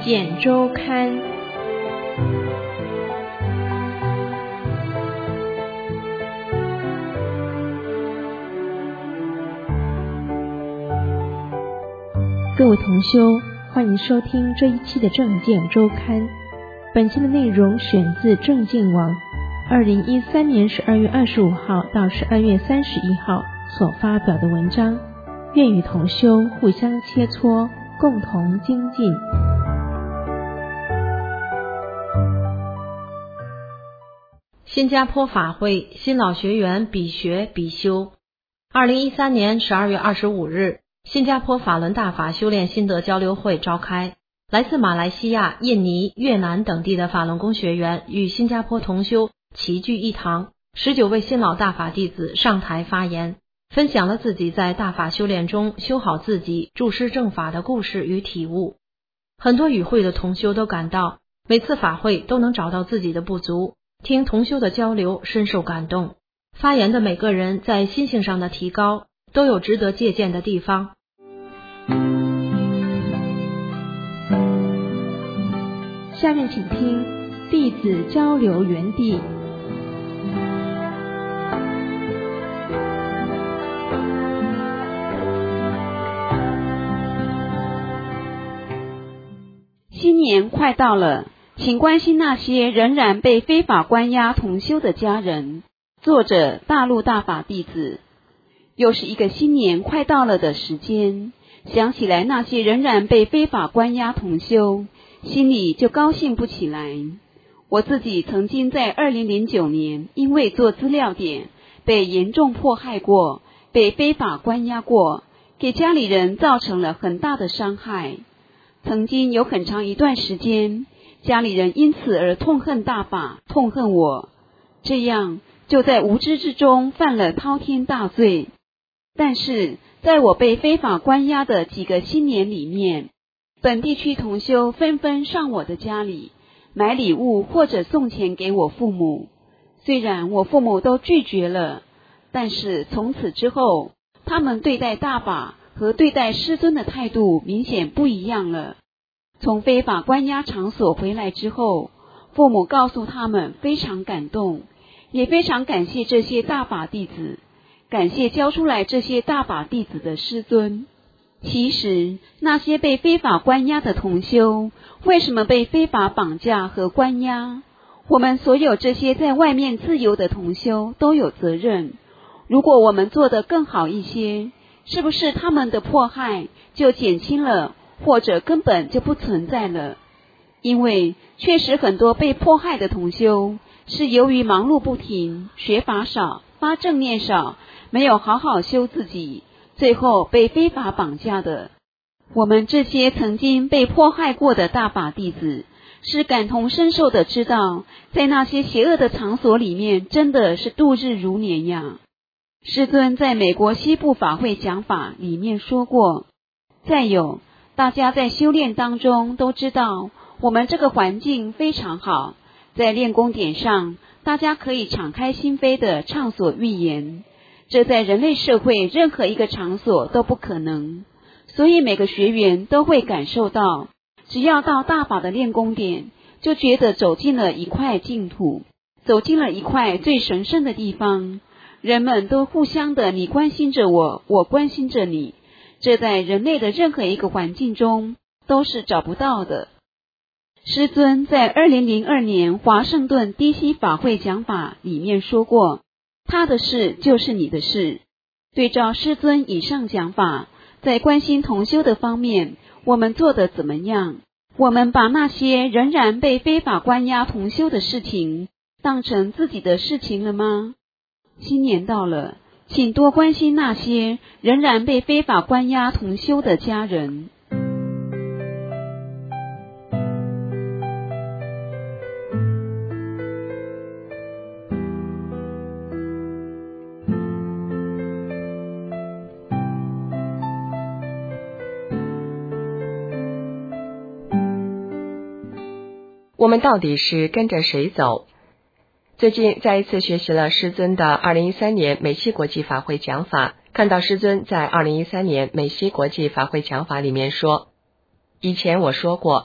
鉴周刊。各位同修，欢迎收听这一期的正见周刊。本期的内容选自正见网2013年12月25号到12月31号所发表的文章，愿与同修互相切磋，共同精进。新加坡法会新老学员比学比修。2013年12月25日，新加坡法轮大法修炼心得交流会召开，来自马来西亚、印尼、越南等地的法轮功学员与新加坡同修齐聚一堂，19位新老大法弟子上台发言，分享了自己在大法修炼中修好自己、注师正法的故事与体悟。很多与会的同修都感到，每次法会都能找到自己的不足，听同修的交流深受感动。发言的每个人在心性上的提高，都有值得借鉴的地方。下面请听弟子交流园地。 新年快到了，请关心那些仍然被非法关押同修的家人。作者：大陆大法弟子。又是一个新年快到了的时间，想起来那些仍然被非法关押同修，心里就高兴不起来。我自己曾经在2009年因为做资料点被严重迫害过，被非法关押过，给家里人造成了很大的伤害。曾经有很长一段时间，家里人因此而痛恨大法，痛恨我，这样就在无知之中犯了滔天大罪。但是在我被非法关押的几个新年里面，本地区同修纷纷上我的家里买礼物或者送钱给我父母，虽然我父母都拒绝了，但是从此之后，他们对待大法和对待师尊的态度明显不一样了。从非法关押场所回来之后，父母告诉他们非常感动，也非常感谢这些大法弟子，感谢教出来这些大法弟子的师尊。其实那些被非法关押的同修，为什么被非法绑架和关押？我们所有这些在外面自由的同修都有责任。如果我们做得更好一些，是不是他们的迫害就减轻了，或者根本就不存在了？因为确实很多被迫害的同修是由于忙碌不停，学法少，发正念少，没有好好修自己，最后被非法绑架的。我们这些曾经被迫害过的大法弟子，是感同身受的知道，在那些邪恶的场所里面，真的是度日如年呀。师尊在美国西部法会讲法里面说过，再有，大家在修炼当中都知道，我们这个环境非常好，在练功点上，大家可以敞开心扉的畅所欲言，这在人类社会任何一个场所都不可能。所以每个学员都会感受到，只要到大法的练功点，就觉得走进了一块净土，走进了一块最神圣的地方。人们都互相的你关心着我，我关心着你，这在人类的任何一个环境中都是找不到的。师尊在2002年华盛顿 DC 法会讲法里面说过，他的事就是你的事。对照师尊以上讲法，在关心同修的方面，我们做得怎么样？我们把那些仍然被非法关押同修的事情当成自己的事情了吗？新年到了，请多关心那些仍然被非法关押同修的家人。 我们到底是跟着谁走？最近再一次学习了师尊的2013年美西国际法会讲法，看到师尊在2013年美西国际法会讲法里面说，以前我说过，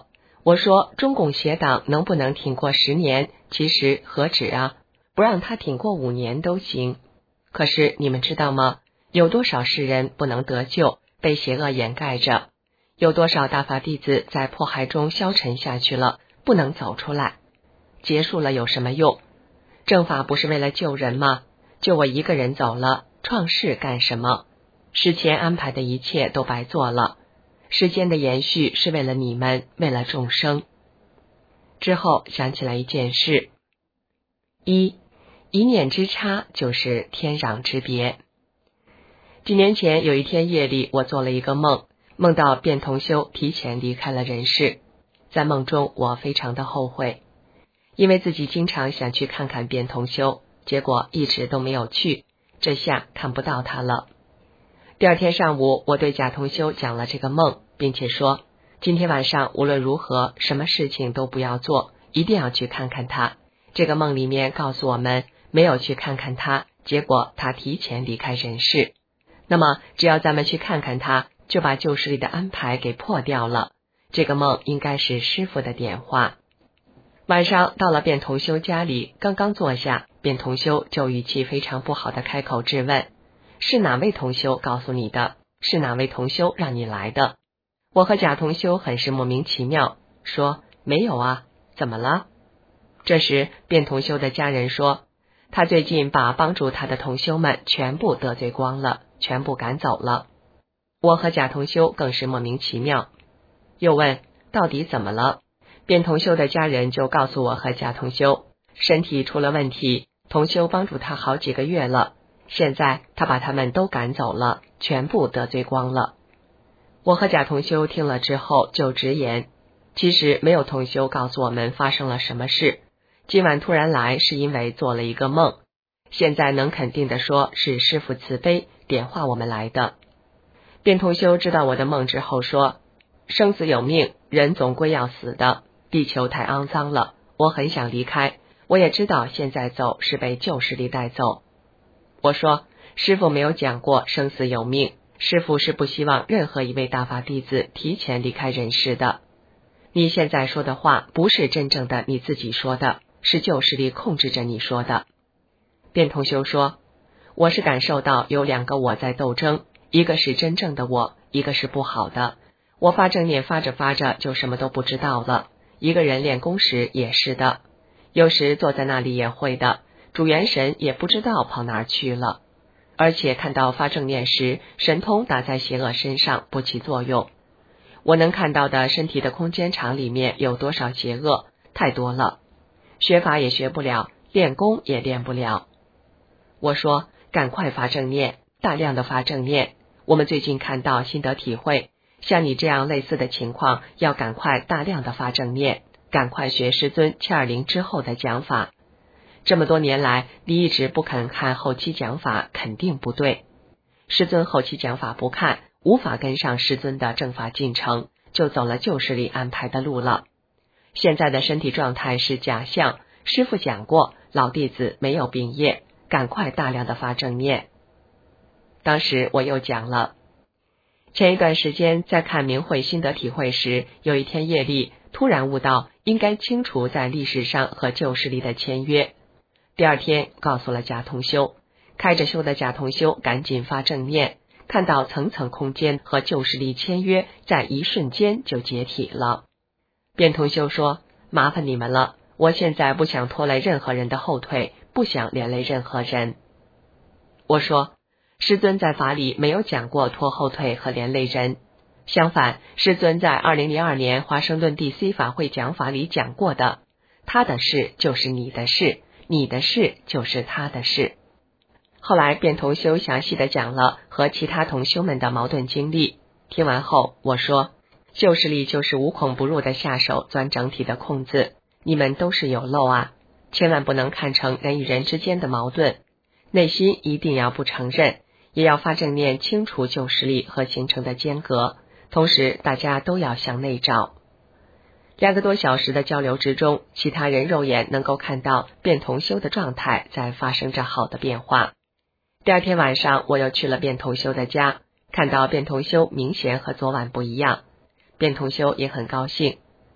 我说中共邪党能不能挺过10年，其实何止啊，不让他挺过5年都行。可是你们知道吗？有多少世人不能得救，被邪恶掩盖着？有多少大法弟子在迫害中消沉下去了，不能走出来？结束了有什么用？正法不是为了救人吗？就我一个人走了，创世干什么？事前安排的一切都白做了。时间的延续是为了你们，为了众生。之后想起来一件事：一念之差就是天壤之别。几年前有一天夜里，我做了一个梦，梦到卞同修提前离开了人世。在梦中我非常的后悔，因为自己经常想去看看卞同修，结果一直都没有去，这下看不到他了。第二天上午，我对贾同修讲了这个梦，并且说今天晚上无论如何什么事情都不要做，一定要去看看他。这个梦里面告诉我们，没有去看看他，结果他提前离开人世。那么只要咱们去看看他，就把旧势力的安排给破掉了。这个梦应该是师父的点化。晚上到了卞同修家里，刚刚坐下，卞同修就语气非常不好的开口质问：是哪位同修告诉你的？是哪位同修让你来的？我和贾同修很是莫名其妙，说没有啊，怎么了？这时卞同修的家人说，他最近把帮助他的同修们全部得罪光了，全部赶走了。我和贾同修更是莫名其妙，又问到底怎么了？卞同修的家人就告诉我和贾同修，身体出了问题，同修帮助他好几个月了，现在他把他们都赶走了，全部得罪光了。我和贾同修听了之后就直言，其实没有同修告诉我们发生了什么事，今晚突然来是因为做了一个梦，现在能肯定的说是师父慈悲点化我们来的。卞同修知道我的梦之后说，生死有命，人总归要死的，地球太肮脏了，我很想离开，我也知道现在走是被旧势力带走。我说师父没有讲过生死有命，师父是不希望任何一位大法弟子提前离开人世的。你现在说的话不是真正的你自己说的，是旧势力控制着你说的。卞同修说，我是感受到有2个我在斗争，一个是真正的我，一个是不好的。我发正念发着发着就什么都不知道了，一个人练功时也是的，有时坐在那里也会的，主元神也不知道跑哪儿去了。而且看到发正念时，神通打在邪恶身上不起作用。我能看到的身体的空间场里面有多少邪恶，太多了，学法也学不了，练功也练不了。我说赶快发正念，大量的发正念。我们最近看到心得体会，像你这样类似的情况，要赶快大量的发正念，赶快学师尊720之后的讲法。这么多年来，你一直不肯看后期讲法，肯定不对。师尊后期讲法不看，无法跟上师尊的正法进程，就走了旧势力安排的路了。现在的身体状态是假象，师父讲过，老弟子没有病业，赶快大量的发正念。当时我又讲了，前一段时间在看明慧心得体会时，有一天夜里突然悟到应该清除在历史上和旧势力的签约。第二天告诉了贾同修，开着修的贾同修赶紧发正念，看到层层空间和旧势力签约在一瞬间就解体了。卞同修说，麻烦你们了，我现在不想拖累任何人的后腿，不想连累任何人。我说师尊在法里没有讲过拖后腿和连累人，相反，师尊在2002年华盛顿 DC 法会讲法里讲过的，他的事就是你的事，你的事就是他的事。后来卞同修详细的讲了和其他同修们的矛盾经历，听完后我说，旧势力就是无孔不入的下手钻整体的空子，你们都是有漏啊，千万不能看成人与人之间的矛盾，内心一定要不承认，也要发正念清除旧势力和形成的间隔，同时大家都要向内照。2个多小时的交流之中，其他人肉眼能够看到卞同修的状态在发生着好的变化。第二天晚上我又去了卞同修的家，看到卞同修明显和昨晚不一样，卞同修也很高兴，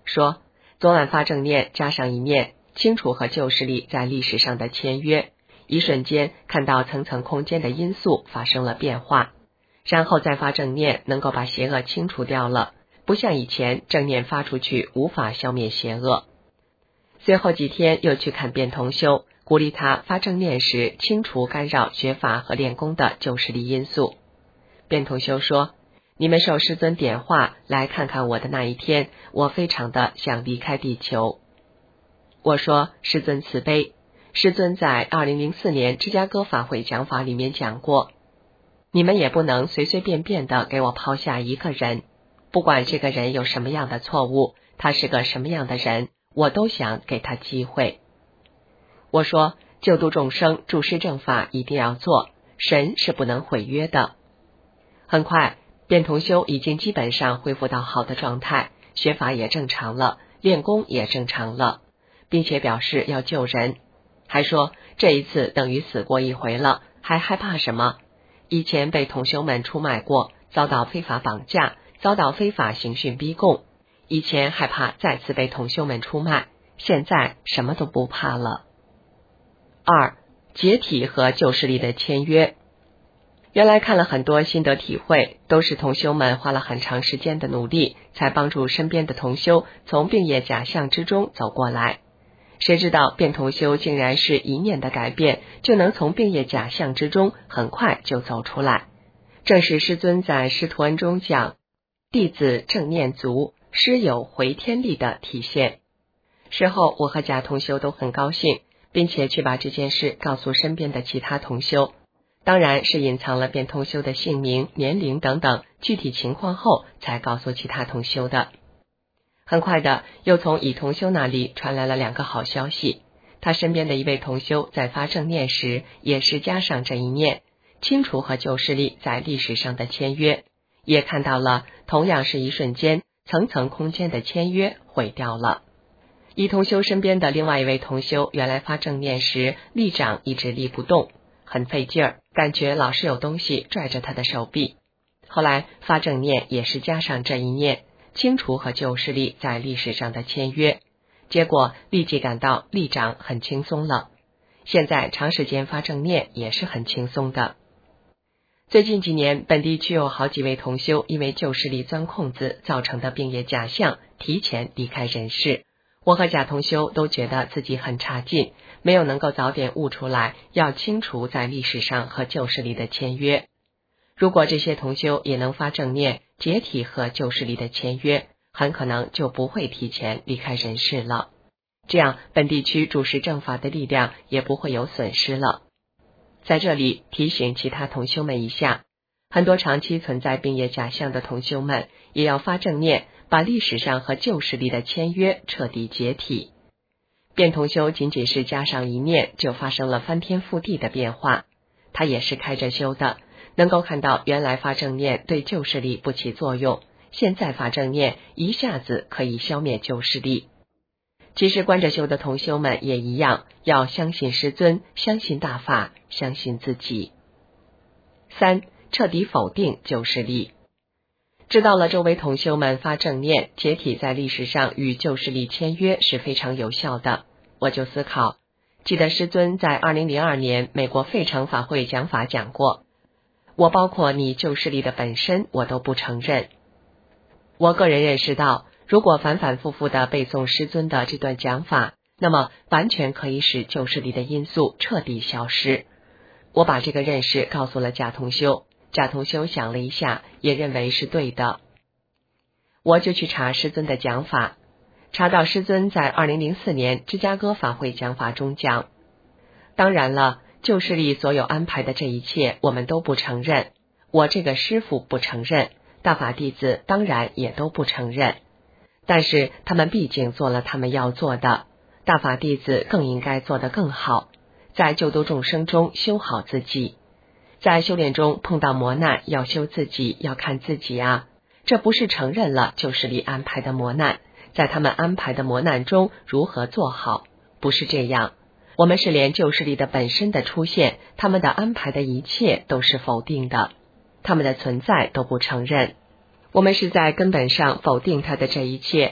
说昨晚发正念加上一念，清除和旧势力在历史上的签约，一瞬间看到层层空间的因素发生了变化，然后再发正念能够把邪恶清除掉了，不像以前正念发出去无法消灭邪恶。随后几天又去看卞同修，鼓励他发正念时清除干扰学法和练功的旧势力因素。卞同修说，你们受师尊点化来看看我的那一天，我非常的想离开地球。我说，师尊慈悲，师尊在2004年芝加哥法会讲法里面讲过，你们也不能随随便便的给我抛下一个人，不管这个人有什么样的错误，他是个什么样的人，我都想给他机会。我说，救度众生助师正法一定要做，神是不能毁约的。很快卞同修已经基本上恢复到好的状态，学法也正常了，练功也正常了，并且表示要救人，还说这一次等于死过一回了，还害怕什么？以前被同修们出卖过，遭到非法绑架，遭到非法刑讯逼供，以前害怕再次被同修们出卖，现在什么都不怕了。2. 解体和旧势力的签约。原来看了很多心得体会，都是同修们花了很长时间的努力，才帮助身边的同修从病业假象之中走过来。谁知道卞同修竟然是一念的改变，就能从病业假象之中很快就走出来。正是师尊在师徒恩中讲，弟子正念足，师有回天力的体现。事后我和贾同修都很高兴，并且去把这件事告诉身边的其他同修，当然是隐藏了卞同修的姓名、年龄等等具体情况后才告诉其他同修的。很快的，又从乙同修那里传来了2个好消息，他身边的一位同修在发正念时也是加上这一念，清除和旧势力在历史上的签约，也看到了同样是一瞬间层层空间的签约毁掉了。乙同修身边的另外一位同修原来发正念时力掌一直立不动，很费劲儿，感觉老是有东西拽着他的手臂，后来发正念也是加上这一念，清除和旧势力在历史上的签约，结果立即感到力掌很轻松了，现在长时间发正念也是很轻松的。最近几年本地区有好几位同修因为旧势力钻空子造成的病业假象提前离开人世，我和贾同修都觉得自己很差劲，没有能够早点悟出来要清除在历史上和旧势力的签约。如果这些同修也能发正念解体和旧势力的签约，很可能就不会提前离开人世了，这样本地区主持正法的力量也不会有损失了。在这里提醒其他同修们一下，很多长期存在病业假象的同修们也要发正念，把历史上和旧势力的签约彻底解体。卞同修仅仅是加上一念就发生了翻天覆地的变化，他也是开着修的，能够看到原来发正念对旧势力不起作用，现在发正念一下子可以消灭旧势力。其实观着修的同修们也一样，要相信师尊，相信大法，相信自己。3. 彻底否定旧势力。知道了周围同修们发正念解体在历史上与旧势力签约是非常有效的，我就思考，记得师尊在2002年美国费城法会讲法讲过，我包括你旧势力的本身我都不承认。我个人认识到，如果反反复复的背诵师尊的这段讲法，那么完全可以使旧势力的因素彻底消失。我把这个认识告诉了贾同修，贾同修想了一下，也认为是对的。我就去查师尊的讲法，查到师尊在2004年芝加哥法会讲法中讲，当然了，旧势力所有安排的这一切我们都不承认，我这个师父不承认，大法弟子当然也都不承认，但是他们毕竟做了他们要做的，大法弟子更应该做得更好，在救度众生中修好自己，在修炼中碰到磨难要修自己，要看自己啊，这不是承认了旧势力安排的磨难，在他们安排的磨难中如何做好，不是这样。我们是连旧势力的本身的出现，他们的安排的一切都是否定的，他们的存在都不承认，我们是在根本上否定他的这一切，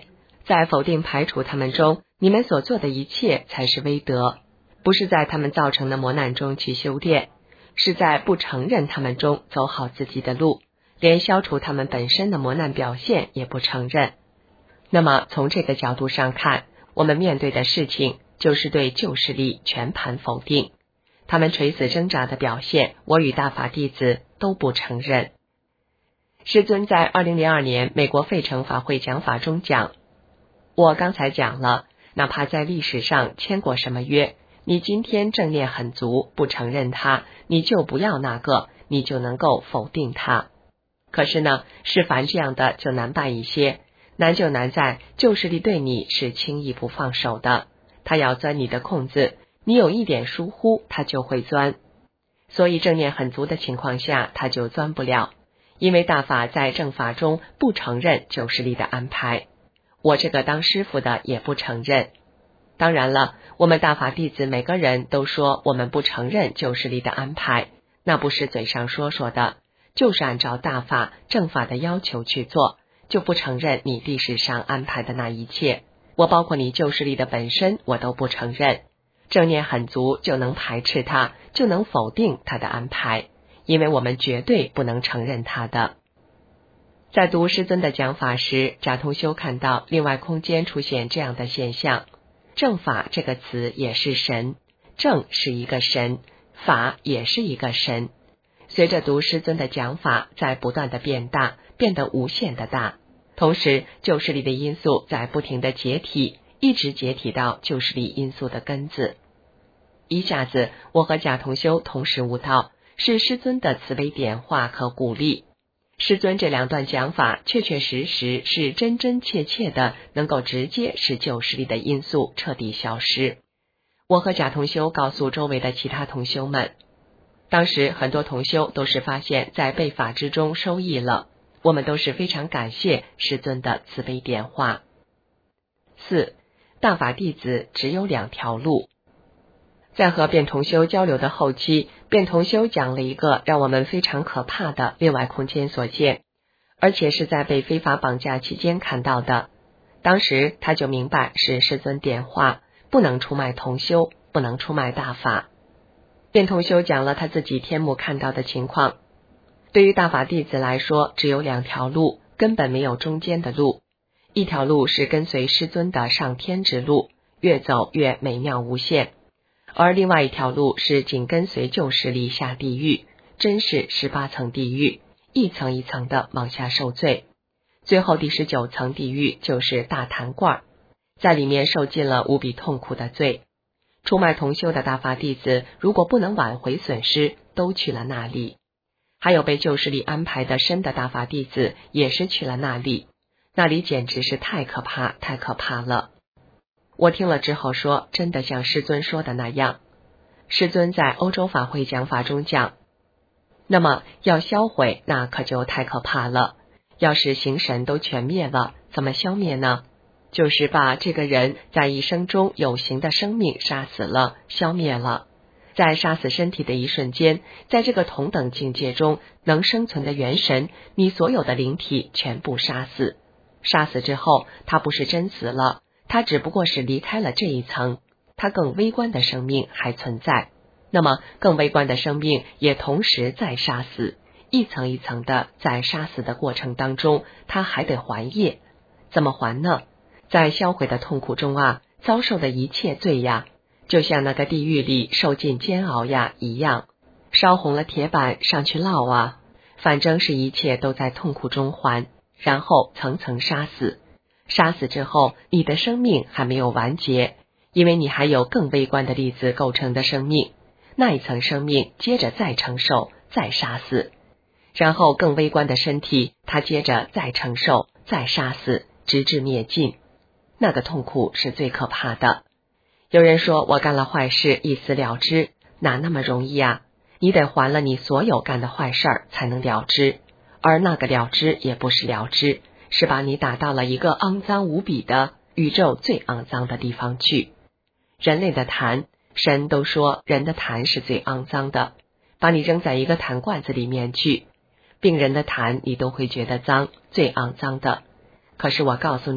在否定排除他们中，你们所做的一切才是威德，不是在他们造成的磨难中去修炼，是在不承认他们中走好自己的路，连消除他们本身的磨难表现也不承认。那么从这个角度上看，我们面对的事情就是对旧势力全盘否定，他们垂死挣扎的表现，我与大法弟子都不承认。师尊在2002年美国费城法会讲法中讲，我刚才讲了，哪怕在历史上签过什么约，你今天正念很足，不承认它，你就不要那个，你就能够否定它。可是呢，是凡这样的就难办一些，难就难在旧势力对你是轻易不放手的，他要钻你的空子，你有一点疏忽，他就会钻。所以正念很足的情况下，他就钻不了，因为大法在正法中不承认旧势力的安排，我这个当师父的也不承认。当然了，我们大法弟子每个人都说我们不承认旧势力的安排，那不是嘴上说说的，就是按照大法正法的要求去做，就不承认你历史上安排的那一切。我包括你旧势力的本身我都不承认。正念很足就能排斥它，就能否定它的安排，因为我们绝对不能承认它的。在读师尊的讲法时，贾同修看到另外空间出现这样的现象，正法这个词也是神，正是一个神，法也是一个神。随着读师尊的讲法在不断的变大，变得无限的大，同时旧势力的因素在不停的解体，一直解体到旧势力因素的根子。一下子我和贾同修同时悟到，是师尊的慈悲点化和鼓励。师尊这两段讲法确确实实是真真切切的能够直接使旧势力的因素彻底消失。我和贾同修告诉周围的其他同修们，当时很多同修都是发现在背法之中受益了，我们都是非常感谢师尊的慈悲点化。4. 大法弟子只有2条路。在和卞同修交流的后期，卞同修讲了一个让我们非常可怕的另外空间所见，而且是在被非法绑架期间看到的。当时他就明白是师尊点化，不能出卖同修，不能出卖大法。卞同修讲了他自己天目看到的情况。对于大法弟子来说，只有2条路，根本没有中间的路。一条路是跟随师尊的上天之路，越走越美妙无限，而另外一条路是紧跟随旧势力下地狱，真是18层地狱，一层一层的往下受罪。最后第19层地狱就是大坛罐，在里面受尽了无比痛苦的罪。出卖同修的大法弟子如果不能挽回损失，都去了那里。还有被旧势力安排的深的大法弟子也是去了那里，那里简直是太可怕，太可怕了。我听了之后说，真的像师尊说的那样。师尊在欧洲法会讲法中讲，那么要销毁那可就太可怕了，要是形神都全灭了，怎么消灭呢？就是把这个人在一生中有形的生命杀死了，消灭了。在杀死身体的一瞬间，在这个同等境界中能生存的元神，你所有的灵体全部杀死。杀死之后，他不是真死了，他只不过是离开了这一层，他更微观的生命还存在。那么更微观的生命也同时在杀死，一层一层的在杀死的过程当中，他还得还业。怎么还呢？在销毁的痛苦中啊，遭受的一切罪呀，就像那个地狱里受尽煎熬呀一样，烧红了铁板上去烙啊，反正是一切都在痛苦中还，然后层层杀死。杀死之后，你的生命还没有完结，因为你还有更微观的粒子构成的生命，那一层生命接着再承受，再杀死，然后更微观的身体，它接着再承受，再杀死，直至灭尽。那个痛苦是最可怕的。有人说我干了坏事一死了之，哪那么容易啊？你得还了你所有干的坏事儿才能了之，而那个了之也不是了之，是把你打到了一个肮脏无比的宇宙最肮脏的地方去。人类的痰，神都说人的痰是最肮脏的，把你扔在一个痰罐子里面去，病人的痰你都会觉得脏，最肮脏的。可是我告诉你，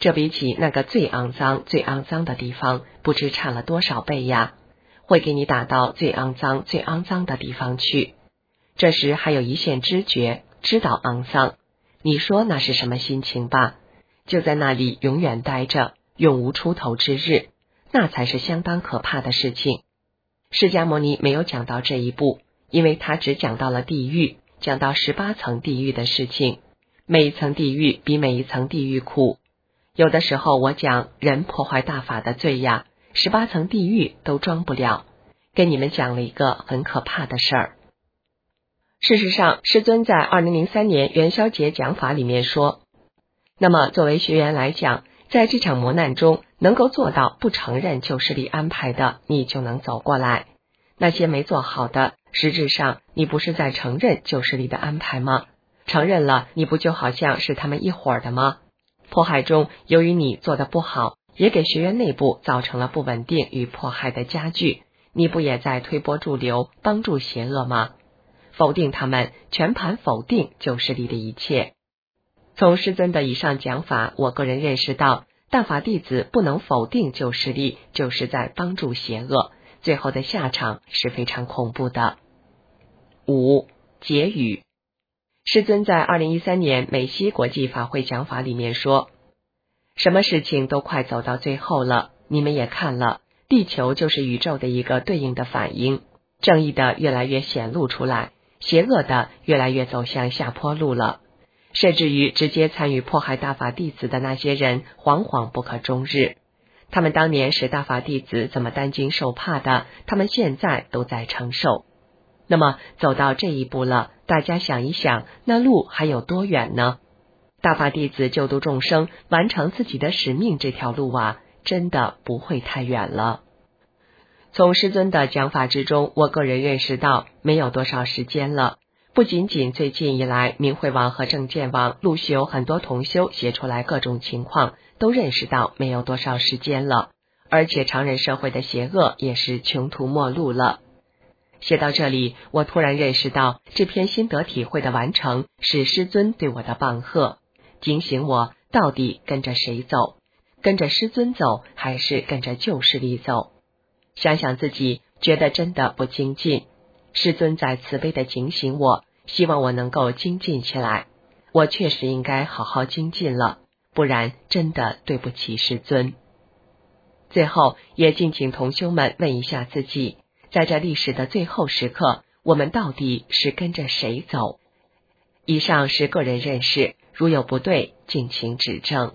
这比起那个最肮脏、最肮脏的地方，不知差了多少倍呀！会给你打到最肮脏、最肮脏的地方去。这时还有一线知觉，知道肮脏，你说那是什么心情吧？就在那里永远待着，永无出头之日，那才是相当可怕的事情。释迦牟尼没有讲到这一步，因为他只讲到了地狱，讲到18层地狱的事情，每一层地狱比每一层地狱苦。有的时候我讲人破坏大法的罪呀，18层地狱都装不了。跟你们讲了一个很可怕的事儿。事实上，师尊在2003年元宵节讲法里面说，那么作为学员来讲，在这场磨难中能够做到不承认旧势力安排的，你就能走过来。那些没做好的，实质上你不是在承认旧势力的安排吗？承认了，你不就好像是他们一伙的吗？迫害中，由于你做得不好，也给学员内部造成了不稳定与迫害的加剧，你不也在推波助流，帮助邪恶吗？否定他们，全盘否定旧势力的一切。从师尊的以上讲法，我个人认识到，大法弟子不能否定旧势力，就是在帮助邪恶，最后的下场是非常恐怖的。5. 结语。师尊在2013年美西国际法会讲法里面说，什么事情都快走到最后了，你们也看了，地球就是宇宙的一个对应的反应，正义的越来越显露出来，邪恶的越来越走向下坡路了，甚至于直接参与迫害大法弟子的那些人惶惶不可终日。他们当年使大法弟子怎么担惊受怕的，他们现在都在承受。那么走到这一步了，大家想一想，那路还有多远呢？大法弟子救度众生，完成自己的使命，这条路啊，真的不会太远了。从师尊的讲法之中，我个人认识到没有多少时间了。不仅仅最近以来，明慧网和正见网陆续有很多同修写出来各种情况，都认识到没有多少时间了，而且常人社会的邪恶也是穷途末路了。写到这里，我突然认识到这篇心得体会的完成是师尊对我的棒喝，警醒我到底跟着谁走，跟着师尊走还是跟着旧势力走。想想自己，觉得真的不精进，师尊在慈悲的警醒我，希望我能够精进起来。我确实应该好好精进了，不然真的对不起师尊。最后也敬请同修们问一下自己，在这历史的最后时刻，我们到底是跟着谁走？以上是个人认识，如有不对，敬请指正。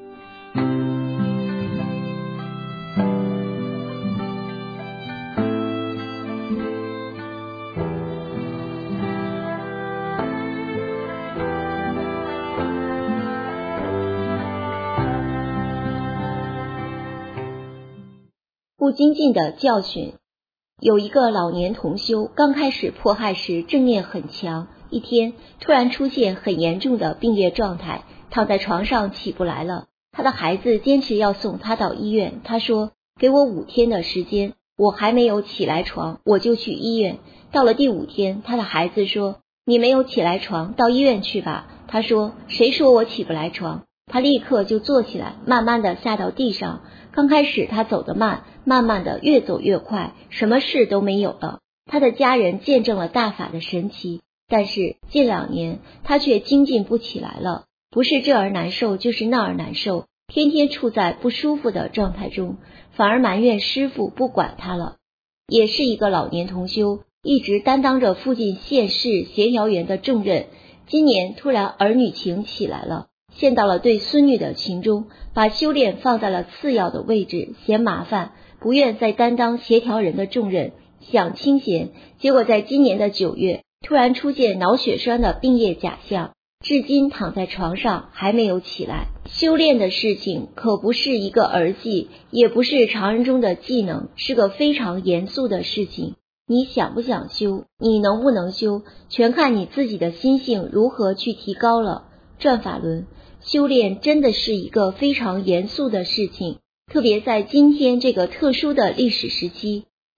不精进的教训。有一个老年同修，刚开始迫害时正念很强，一天突然出现很严重的病业状态，躺在床上起不来了。他的孩子坚持要送他到医院，他说给我5天的时间，我还没有起来床，我就去医院。到了第5天，他的孩子说你没有起来床，到医院去吧。他说谁说我起不来床？他立刻就坐起来，慢慢的下到地上。刚开始他走得慢，慢慢的越走越快，什么事都没有了。他的家人见证了大法的神奇，但是近2年他却精进不起来了，不是这儿难受就是那儿难受，天天处在不舒服的状态中，反而埋怨师父不管他了。也是一个老年同修，一直担当着附近县市协调员的重任，今年突然儿女情起来了，陷到了对孙女的情中，把修炼放在了次要的位置，嫌麻烦，不愿再担当协调人的重任，想清闲。结果在今年的9月，突然出现脑血栓的病业假象，至今躺在床上还没有起来。修炼的事情可不是一个儿戏，也不是常人中的技能，是个非常严肃的事情。你想不想修，你能不能修，全看你自己的心性如何去提高了。转法轮修炼真的是一个非常严肃的事情，特别在今天这个特殊的历史时期，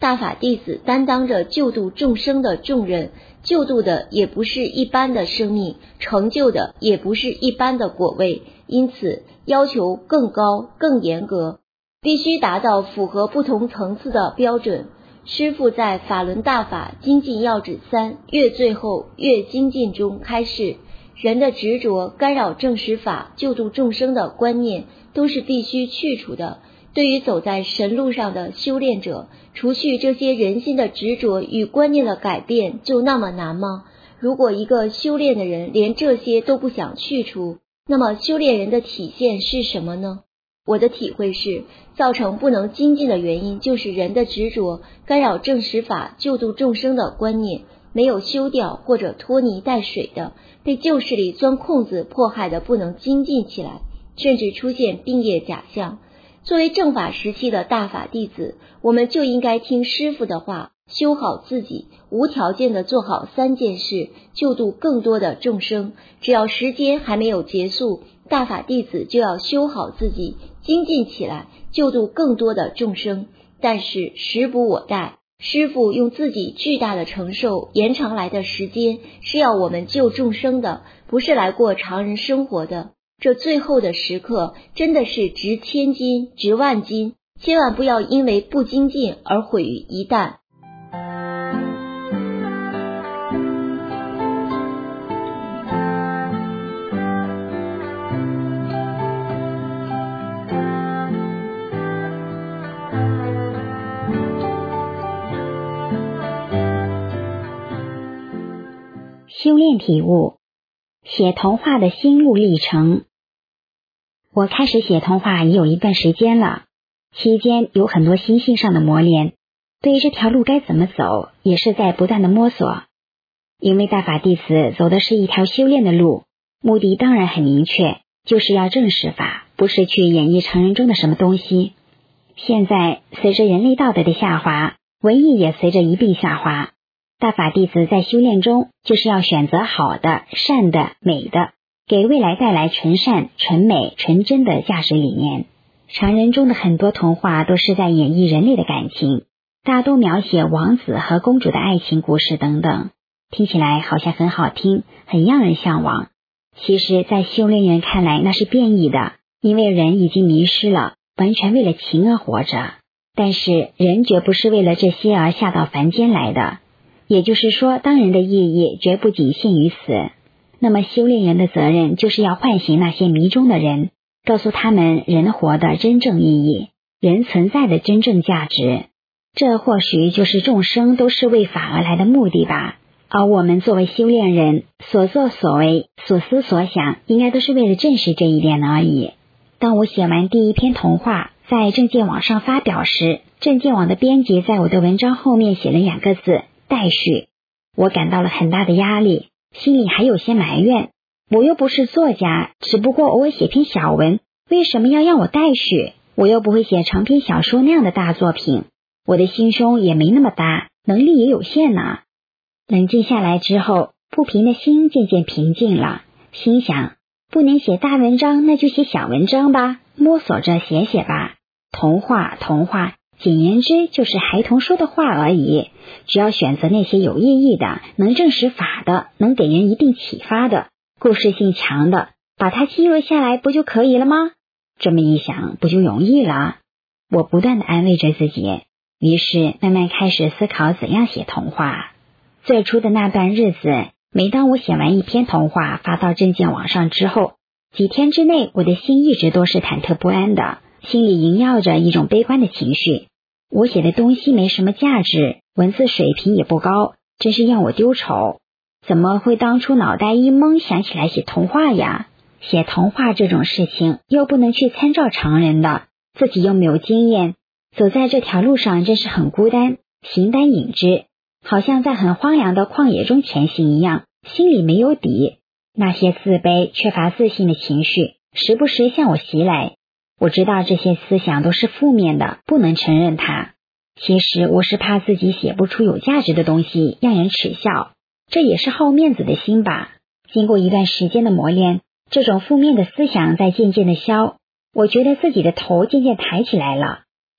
大法弟子担当着救度众生的重任，救度的也不是一般的生命，成就的也不是一般的果位，因此要求更高更严格，必须达到符合不同层次的标准。师父在法轮大法精进要旨3越最后越精进中开示，人的执着干扰正实法救度众生的观念都是必须去除的。对于走在神路上的修炼者，除去这些人心的执着与观念的改变就那么难吗？如果一个修炼的人连这些都不想去除，那么修炼人的体现是什么呢？我的体会是，造成不能精进的原因就是人的执着干扰正实法救度众生的观念没有修掉，或者拖泥带水的被旧势力钻空子迫害的不能精进起来，甚至出现并业假象。作为正法时期的大法弟子，我们就应该听师父的话，修好自己，无条件的做好3件事，救度更多的众生。只要时间还没有结束，大法弟子就要修好自己，精进起来，救度更多的众生。但是时不我待，师父用自己巨大的承受延长来的时间，是要我们救众生的，不是来过常人生活的。这最后的时刻真的是值千金值万金，千万不要因为不精进而毁于一旦。 修炼体悟，写童话的心路历程。我开始写童话已有一段时间了，期间有很多心性上的磨练，对于这条路该怎么走也是在不断的摸索。因为大法弟子走的是一条修炼的路，目的当然很明确，就是要正实法，不是去演绎常人中的什么东西。现在随着人类道德的下滑，文艺也随着一并下滑，大法弟子在修炼中就是要选择好的、善的、美的，给未来带来纯善、纯美、纯真的价值理念。常人中的很多童话都是在演绎人类的感情，大多描写王子和公主的爱情故事等等，听起来好像很好听，很让人向往。其实在修炼人看来那是变异的，因为人已经迷失了，完全为了情而活着。但是人绝不是为了这些而下到凡间来的，也就是说，当人的业业绝不仅限于此。那么修炼人的责任就是要唤醒那些迷中的人，告诉他们人活的真正意义，人存在的真正价值。这或许就是众生都是为法而来的目的吧。而我们作为修炼人，所作所为、所思所想，应该都是为了证实这一点而已。当我写完第一篇童话，在正见网上发表时，正见网的编辑在我的文章后面写了2个字：待续。我感到了很大的压力，心里还有些埋怨，我又不是作家，只不过偶尔写篇小文，为什么要让我待续？我又不会写长篇小说那样的大作品，我的心胸也没那么大，能力也有限呢。冷静下来之后，不平的心渐渐平静了，心想，不能写大文章，那就写小文章吧，摸索着写写吧。童话，简言之就是孩童说的话而已，只要选择那些有意义的、能证实法的、能给人一定启发的、故事性强的，把它记录下来不就可以了吗？这么一想，不就容易了？我不断地安慰着自己，于是慢慢开始思考怎样写童话。最初的那段日子，每当我写完一篇童话发到正见网上之后，几天之内我的心一直都是忐忑不安的，心里萦绕着一种悲观的情绪。我写的东西没什么价值，文字水平也不高，真是让我丢丑。怎么会当初脑袋一懵想起来写童话呀？写童话这种事情又不能去参照常人的，自己又没有经验，走在这条路上真是很孤单，形单影只，好像在很荒凉的旷野中前行一样，心里没有底。那些自卑、缺乏自信的情绪时不时向我袭来，我知道这些思想都是负面的，不能承认它。其实我是怕自己写不出有价值的东西，让人耻笑，这也是好面子的心吧。经过一段时间的磨练，这种负面的思想在渐渐的消，我觉得自己的头渐渐抬起来了。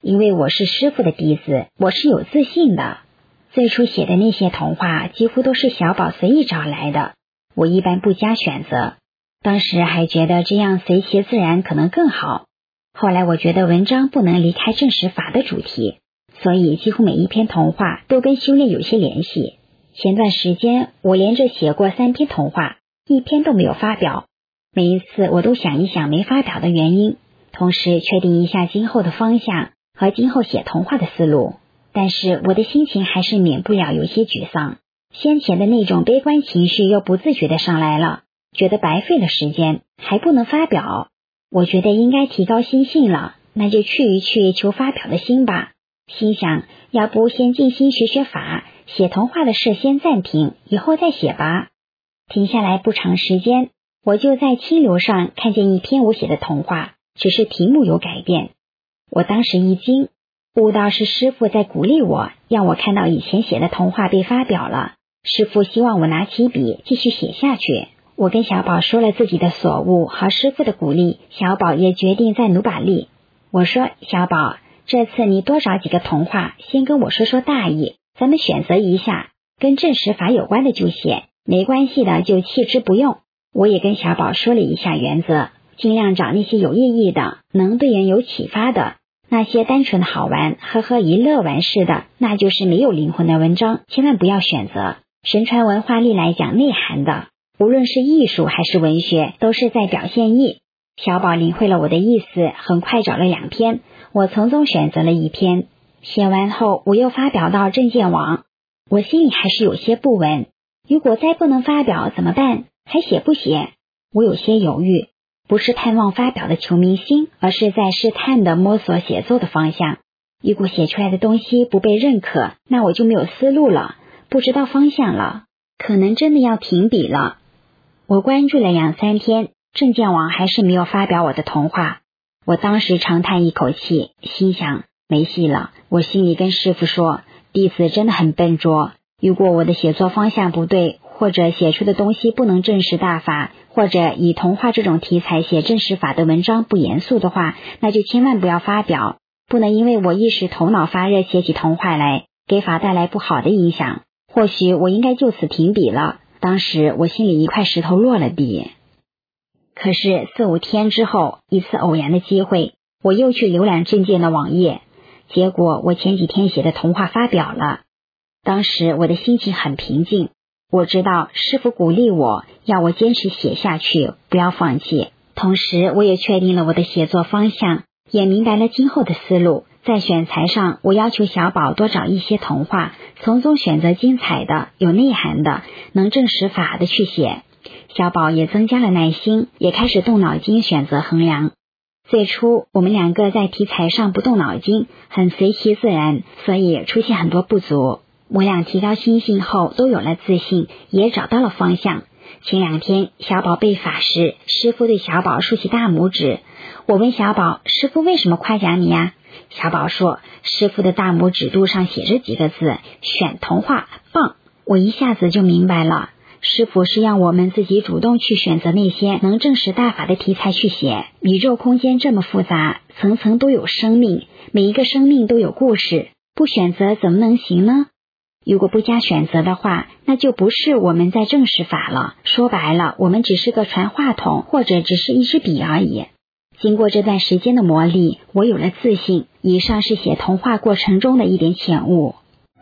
因为我是师父的弟子，我是有自信的。最初写的那些童话几乎都是小宝随意找来的，我一般不加选择。当时还觉得这样随其自然可能更好。后来我觉得文章不能离开正实法的主题，所以几乎每一篇童话都跟修炼有些联系。前段时间我连着写过3篇童话，一篇都没有发表。每一次我都想一想没发表的原因，同时确定一下今后的方向和今后写童话的思路。但是我的心情还是免不了有些沮丧，先前的那种悲观情绪又不自觉地上来了，觉得白费了时间，还不能发表。我觉得应该提高心性了，那就去一去求发表的心吧。心想，要不先静心学学法，写童话的事先暂停，以后再写吧。停下来不长时间，我就在清流上看见一篇我写的童话，只是题目有改变。我当时一惊，悟到是师父在鼓励我，让我看到以前写的童话被发表了，师父希望我拿起笔继续写下去。我跟小宝说了自己的所悟和师父的鼓励，小宝也决定再努把力。我说，小宝，这次你多找几个童话，先跟我说说大意，咱们选择一下，跟正实法有关的就写，没关系的就弃之不用。我也跟小宝说了一下原则，尽量找那些有意义的，能对人有启发的。那些单纯的好玩，呵呵一乐完事的，那就是没有灵魂的文章，千万不要选择。神传文化历来讲内涵的，无论是艺术还是文学，都是在表现意。小宝领会了我的意思，很快找了2篇，我从中选择了1篇。写完后，我又发表到证件网，我心里还是有些不稳，如果再不能发表怎么办？还写不写？我有些犹豫，不是探望发表的求明星，而是在试探的摸索写作的方向。如果写出来的东西不被认可，那我就没有思路了，不知道方向了，可能真的要停笔了。我关注了2-3天，证件网还是没有发表我的童话。我当时长叹一口气，心想没戏了。我心里跟师父说，弟子真的很笨拙，如果我的写作方向不对，或者写出的东西不能证实大法，或者以童话这种题材写证实法的文章不严肃的话，那就千万不要发表，不能因为我一时头脑发热写起童话来，给法带来不好的影响。或许我应该就此停笔了。当时我心里一块石头落了地。可是4-5天之后，一次偶然的机会，我又去浏览证件的网页，结果我前几天写的童话发表了。当时我的心情很平静，我知道师父鼓励我，要我坚持写下去，不要放弃。同时我也确定了我的写作方向，也明白了今后的思路。在选材上，我要求小宝多找一些童话，从中选择精彩的、有内涵的、能证实法的去写。小宝也增加了耐心，也开始动脑筋选择衡量。最初我们2个在题材上不动脑筋，很随其自然，所以出现很多不足。我俩提高心性后都有了自信，也找到了方向。前2天小宝背法时，师父对小宝竖起大拇指。我问小宝，师父为什么夸奖你呀？小宝说，师父的大拇指肚上写着几个字，选童话棒。我一下子就明白了，师父是让我们自己主动去选择那些能证实大法的题材去写。宇宙空间这么复杂，层层都有生命，每一个生命都有故事，不选择怎么能行呢？如果不加选择的话，那就不是我们在证实法了。说白了，我们只是个传话筒，或者只是一支笔而已。经过这段时间的磨砺，我有了自信。以上是写童话过程中的一点浅悟。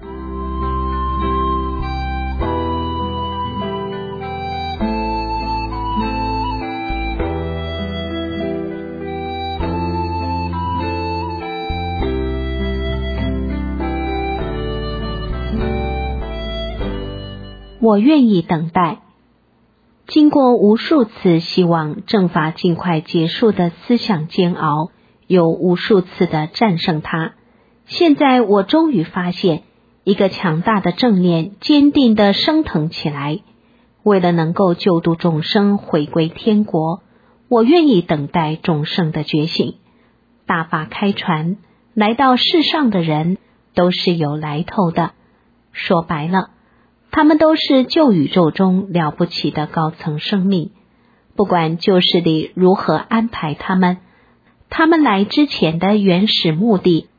我愿意等待。经过无数次希望正法尽快结束的思想煎熬，又无数次的战胜它，现在我终于发现，一个强大的正念坚定地升腾起来。为了能够救度众生回归天国，我愿意等待众生的觉醒。大法开传，来到世上的人都是有来头的。说白了，他们都是旧宇宙中了不起的高层生命，不管旧势力如何安排他们来之前的原始目的，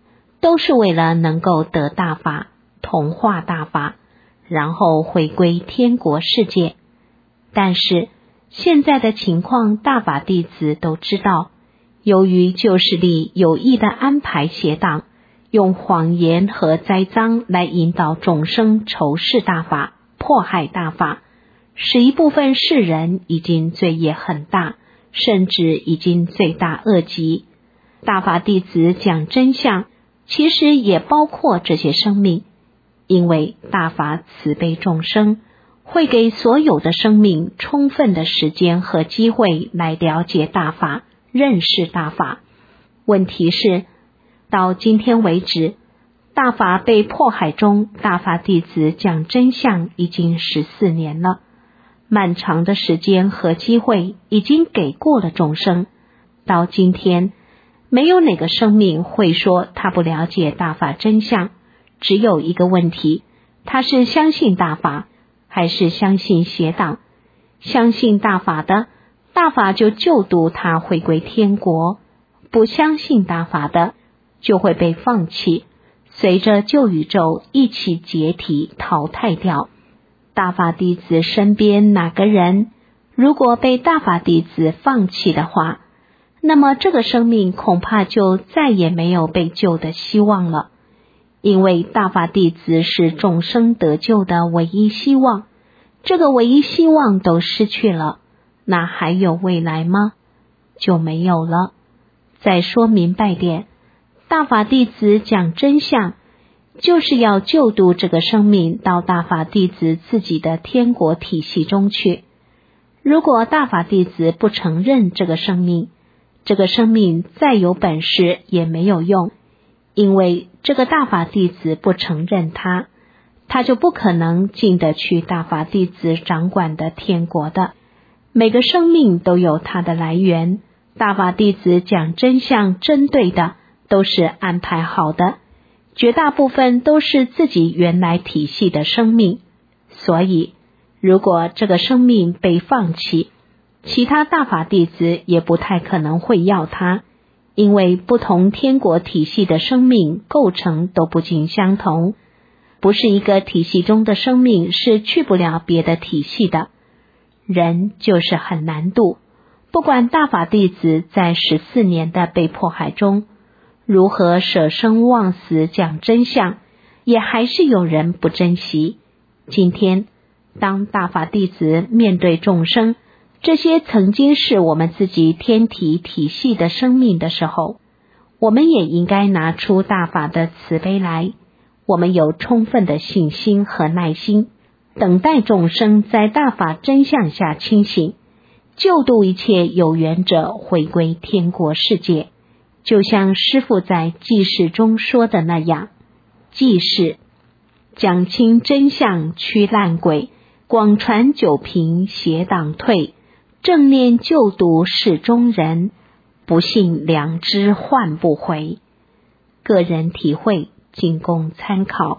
都是为了能够得大法，同化大法，然后回归天国世界。但是现在的情况，大法弟子都知道，由于旧势力有意的安排邪党，用谎言和栽赃来引导众生仇视大法，迫害大法，使一部分世人已经罪业很大，甚至已经罪大恶极。大法弟子讲真相，其实也包括这些生命，因为大法慈悲众生，会给所有的生命充分的时间和机会来了解大法，认识大法。问题是，到今天为止，大法被迫害中，大法弟子讲真相已经14年了，漫长的时间和机会已经给过了众生。到今天，没有哪个生命会说他不了解大法真相，只有一个问题，他是相信大法还是相信邪党？相信大法的，大法就救度他回归天国；不相信大法的，就会被放弃，随着旧宇宙一起解体淘汰掉。大法弟子身边哪个人如果被大法弟子放弃的话，那么这个生命恐怕就再也没有被救的希望了。因为大法弟子是众生得救的唯一希望，这个唯一希望都失去了，那还有未来吗？就没有了。再说明白点，大法弟子讲真相，就是要救度这个生命到大法弟子自己的天国体系中去。如果大法弟子不承认这个生命，这个生命再有本事也没有用，因为这个大法弟子不承认他就不可能进得去大法弟子掌管的天国的。每个生命都有它的来源，大法弟子讲真相针对的都是安排好的，绝大部分都是自己原来体系的生命。所以如果这个生命被放弃，其他大法弟子也不太可能会要它，因为不同天国体系的生命构成都不尽相同，不是一个体系中的生命是去不了别的体系的。人就是很难度，不管大法弟子在14年的被迫害中如何舍生忘死讲真相，也还是有人不珍惜。今天当大法弟子面对众生，这些曾经是我们自己天体体系的生命的时候，我们也应该拿出大法的慈悲来。我们有充分的信心和耐心，等待众生在大法真相下清醒，救度一切有缘者回归天国世界。就像师父在记事中说的那样，记事讲清真相驱烂鬼，广传九平邪党退，正念救度世中人，不信良知换不回。个人体会仅供参考。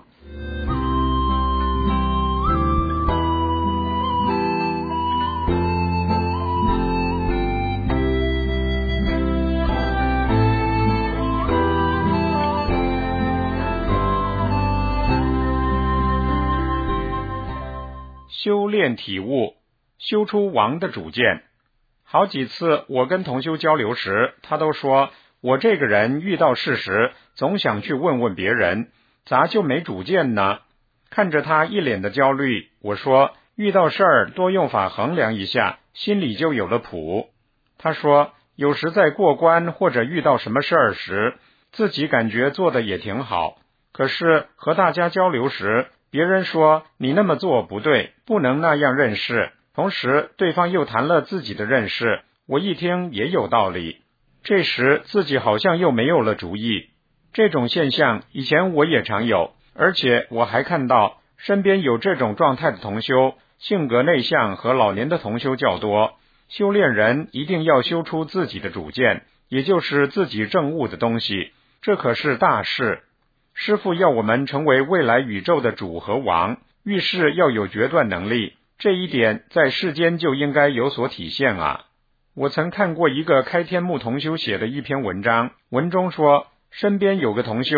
修炼体悟，修出王的主见。好几次我跟同修交流时，他都说我这个人遇到事时总想去问问别人，咋就没主见呢？看着他一脸的焦虑，我说遇到事儿多用法衡量一下，心里就有了谱。他说有时在过关或者遇到什么事儿时，自己感觉做的也挺好，可是和大家交流时，别人说你那么做不对，不能那样认识，同时对方又谈了自己的认识，我一听也有道理，这时自己好像又没有了主意。这种现象以前我也常有，而且我还看到身边有这种状态的同修，性格内向和老年的同修较多。修炼人一定要修出自己的主见，也就是自己证悟的东西，这可是大事。师父要我们成为未来宇宙的主和王，遇事要有决断能力，这一点在世间就应该有所体现啊。我曾看过一个开天目同修写的一篇文章，文中说身边有个同修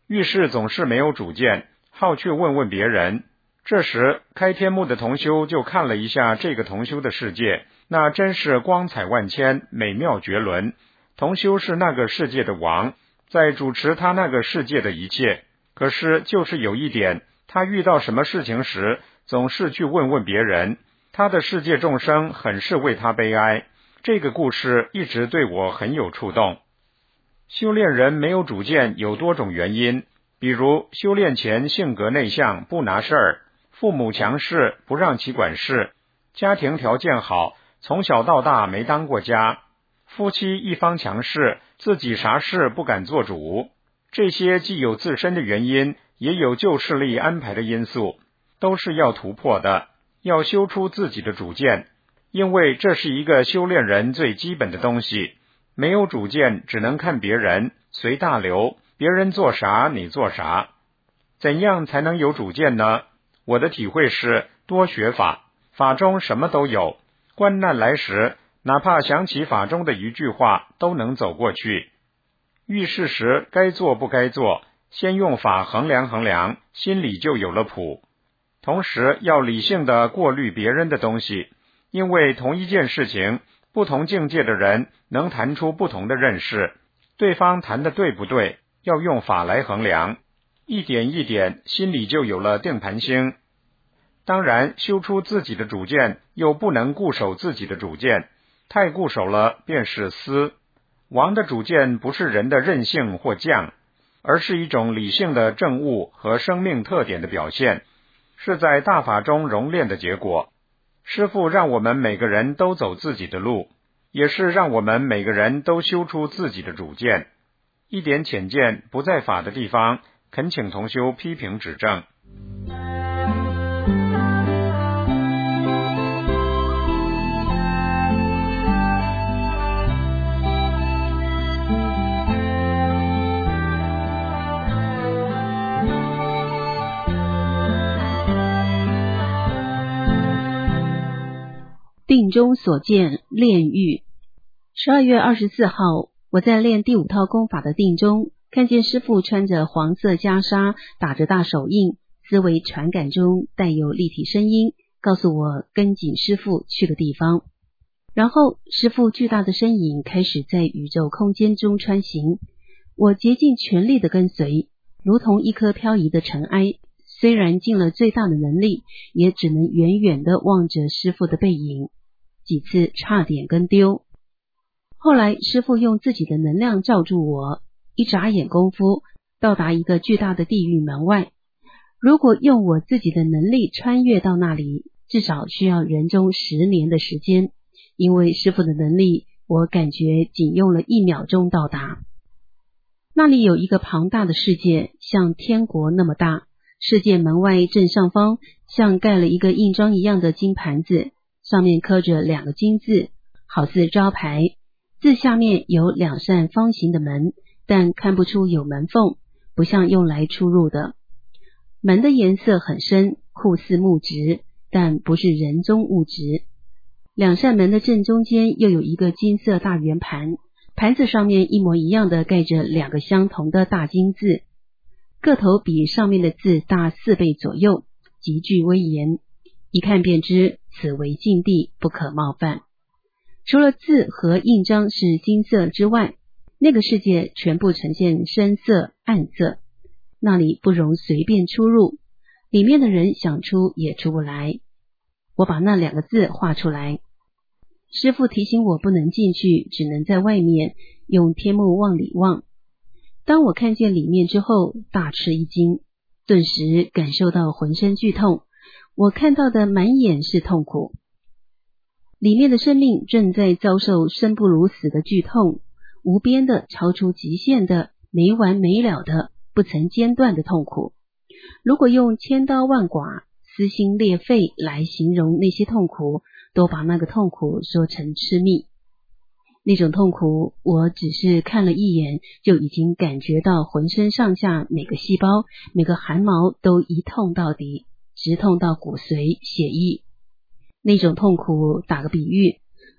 遇事总是没有主见，好去问问别人。这时开天目的同修就看了一下这个同修的世界，那真是光彩万千，美妙绝伦。同修是那个世界的王，在主持他那个世界的一切。可是就是有一点，他遇到什么事情时总是去问问别人，他的世界众生很是为他悲哀。这个故事一直对我很有触动。修炼人没有主见有多种原因，比如修炼前性格内向，不拿事儿，父母强势，不让其管事，家庭条件好，从小到大没当过家，夫妻一方强势，自己啥事不敢做主。这些既有自身的原因，也有旧势力安排的因素，都是要突破的，要修出自己的主见，因为这是一个修炼人最基本的东西。没有主见，只能看别人，随大流，别人做啥你做啥。怎样才能有主见呢？我的体会是多学法，法中什么都有，关难来时，哪怕想起法中的一句话都能走过去。遇事时该做不该做，先用法衡量衡量，心里就有了谱。同时要理性的过滤别人的东西，因为同一件事情，不同境界的人能谈出不同的认识，对方谈的对不对，要用法来衡量，一点一点心里就有了定盘星。当然修出自己的主见，又不能固守自己的主见，太固守了便是私。王的主见不是人的任性或犟，而是一种理性的政务和生命特点的表现，是在大法中熔炼的结果。师父让我们每个人都走自己的路，也是让我们每个人都修出自己的主见。一点浅见不在法的地方，恳请同修批评指正。 定中所见炼狱。12月24号，我在练第5套功法的定中，看见师父穿着黄色袈裟，打着大手印，思维传感中带有立体声音，告诉我跟紧师父去的地方。然后师父巨大的身影开始在宇宙空间中穿行，我竭尽全力的跟随，如同一颗飘移的尘埃，虽然尽了最大的能力，也只能远远地望着师父的背影，几次差点跟丢。后来师父用自己的能量罩住我，一眨眼功夫到达一个巨大的地狱门外。如果用我自己的能力穿越到那里，至少需要人中10年的时间，因为师父的能力，我感觉仅用了1秒钟到达。那里有一个庞大的世界，像天国那么大，世界门外正上方像盖了一个印章一样的金盘子，上面刻着2个金字，好似招牌，字下面有2扇方形的门，但看不出有门缝，不像用来出入的。门的颜色很深，酷似木质，但不是人中物质。2扇门的正中间又有一个金色大圆盘，盘子上面一模一样的盖着2个相同的大金字，个头比上面的字大4倍左右，极具威严，一看便知此为禁地，不可冒犯。除了字和印章是金色之外，那个世界全部呈现深色暗色，那里不容随便出入，里面的人想出也出不来。我把那2个字画出来，师父提醒我不能进去，只能在外面用天目往里望。当我看见里面之后，大吃一惊，顿时感受到浑身剧痛，我看到的满眼是痛苦。里面的生命正在遭受生不如死的剧痛，无边的、超出极限的、没完没了的、不曾间断的痛苦。如果用千刀万剐、撕心裂肺来形容那些痛苦，都把那个痛苦说成痴迷。那种痛苦，我只是看了一眼，就已经感觉到浑身上下每个细胞、每个汗毛都一痛到底，直痛到骨髓、血液。那种痛苦，打个比喻，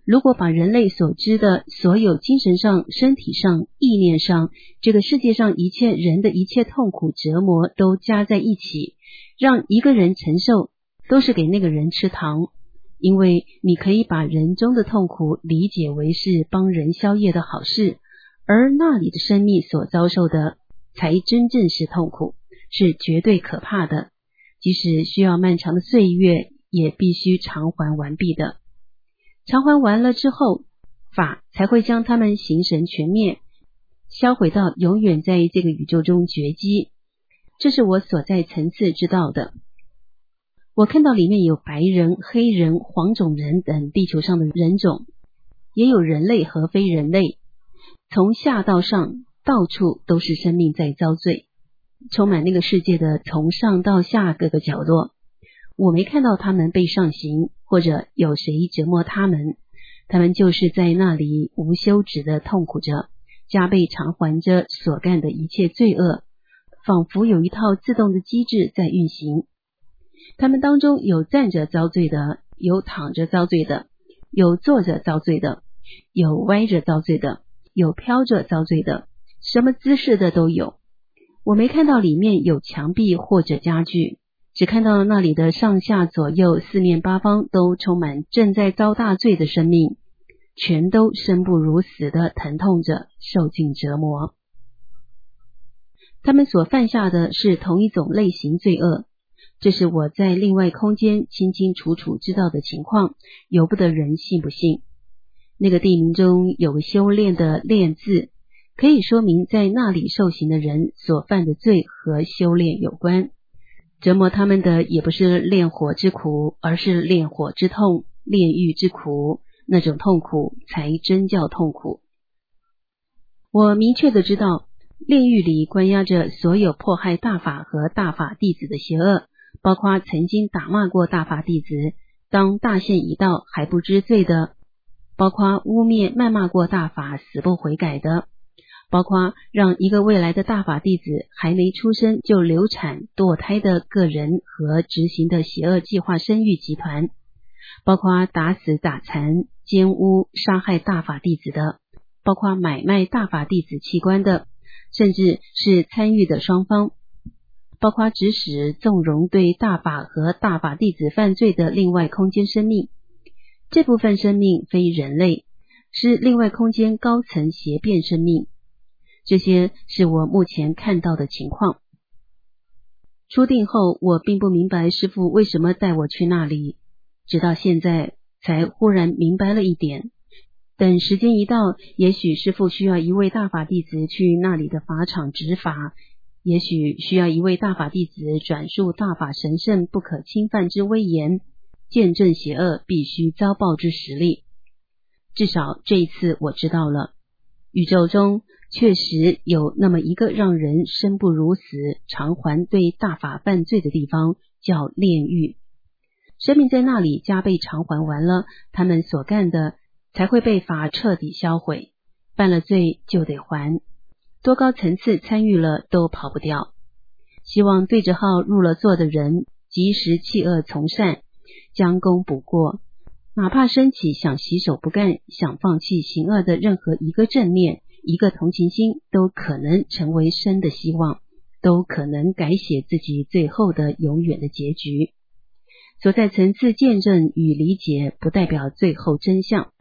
如果把人类所知的所有精神上、身体上、意念上，这个世界上一切人的一切痛苦折磨都加在一起，让一个人承受，都是给那个人吃糖。因为你可以把人中的痛苦理解为是帮人消业的好事，而那里的生命所遭受的才真正是痛苦，是绝对可怕的，即使需要漫长的岁月，也必须偿还完毕的。偿还完了之后，法才会将他们形神全灭，销毁到永远在这个宇宙中绝迹。这是我所在层次知道的。我看到里面有白人、黑人、黄种人等地球上的人种，也有人类和非人类，从下到上，到处都是生命在遭罪，充满那个世界的从上到下各个角落。我没看到他们被上刑，或者有谁折磨他们，他们就是在那里无休止的痛苦着，加倍偿还着所干的一切罪恶，仿佛有一套自动的机制在运行。他们当中有站着遭罪的，有躺着遭罪的，有坐着遭罪的，有歪着遭罪的，有飘着遭罪的，什么姿势的都有。我没看到里面有墙壁或者家具，只看到那里的上下左右四面八方都充满正在遭大罪的生命，全都生不如死的疼痛着，受尽折磨。他们所犯下的是同一种类型罪恶，这是我在另外空间清清楚楚知道的情况，由不得人信不信。那个地名中有个修炼的炼字，可以说明在那里受刑的人所犯的罪和修炼有关。折磨他们的也不是炼火之苦，而是炼火之痛，炼狱之苦，那种痛苦才真叫痛苦。我明确的知道，炼狱里关押着所有迫害大法和大法弟子的邪恶，包括曾经打骂过大法弟子，当大限已到还不知罪的，包括污蔑谩骂过大法死不悔改的，包括让一个未来的大法弟子还没出生就流产堕胎的个人和执行的邪恶计划生育集团，包括打死打残奸污杀害大法弟子的，包括买卖大法弟子器官的，甚至是参与的双方，包括指使纵容对大法和大法弟子犯罪的另外空间生命。这部分生命非人类，是另外空间高层邪变生命。这些是我目前看到的情况。出定后，我并不明白师父为什么带我去那里，直到现在才忽然明白了一点。等时间一到，也许师父需要一位大法弟子去那里的法场执法，也许需要一位大法弟子转述大法神圣不可侵犯之威严，见证邪恶必须遭报之实力。至少这一次我知道了，宇宙中确实有那么一个让人生不如死偿还对大法犯罪的地方，叫炼狱。生命在那里加倍偿还完了，他们所干的才会被法彻底销毁，犯了罪就得还，多高层次参与了都跑不掉。希望对着号入了座的人及时弃恶从善，将功补过，哪怕升起想洗手不干，想放弃行恶的任何一个正念，一个同情心，都可能成为生的希望，都可能改写自己最后的永远的结局。所在层次见证与理解不代表最后真相。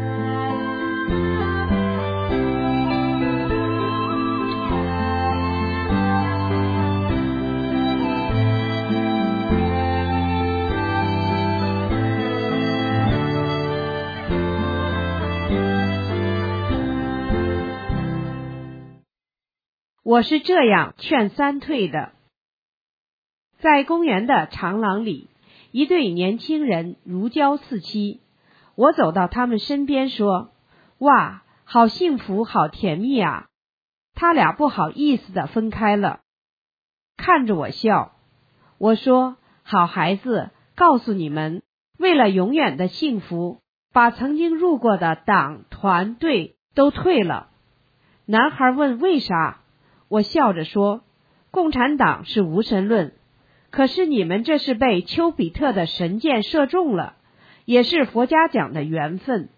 我是这样劝三退的。在公园的长廊里，一对年轻人如胶似漆，我走到他们身边说：哇，好幸福，好甜蜜啊！他俩不好意思地分开了，看着我笑。我说：好孩子，告诉你们，为了永远的幸福，把曾经入过的党、团、队都退了。男孩问为啥？我笑着说：共产党是无神论，可是你们这是被丘比特的神箭射中了，也是佛家讲的缘分。